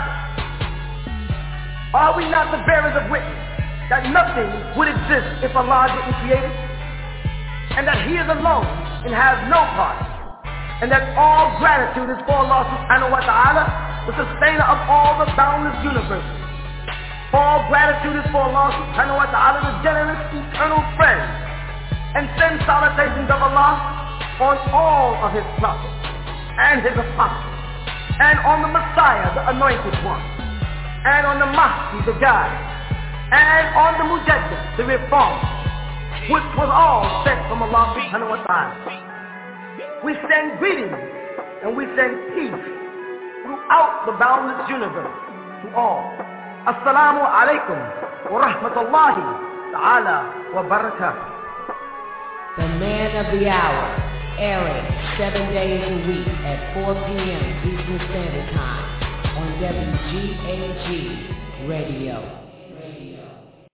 Are we not the bearers of witness that nothing would exist if Allah didn't create it? And that He is alone and has no part? And that all gratitude is for Allah subhanahu wa ta'ala, the sustainer of all the boundless universes. All gratitude is for Allah subhanahu wa ta'ala, the generous eternal friend. And send salutations of Allah on all of His prophets and His apostles, and on the Messiah, the anointed one, and on the Mahdi, the guide, and on the Mujaddid, the reformer, which was all sent from Allah subhanahu wa ta'ala. We send greetings and we send peace throughout the boundless universe to all. Assalamu alaikum wa rahmatullahi ta'ala wa barakatuh. The Man of the Hour, airing 7 days a week at 4 p.m. Eastern Standard Time on WGAG Radio.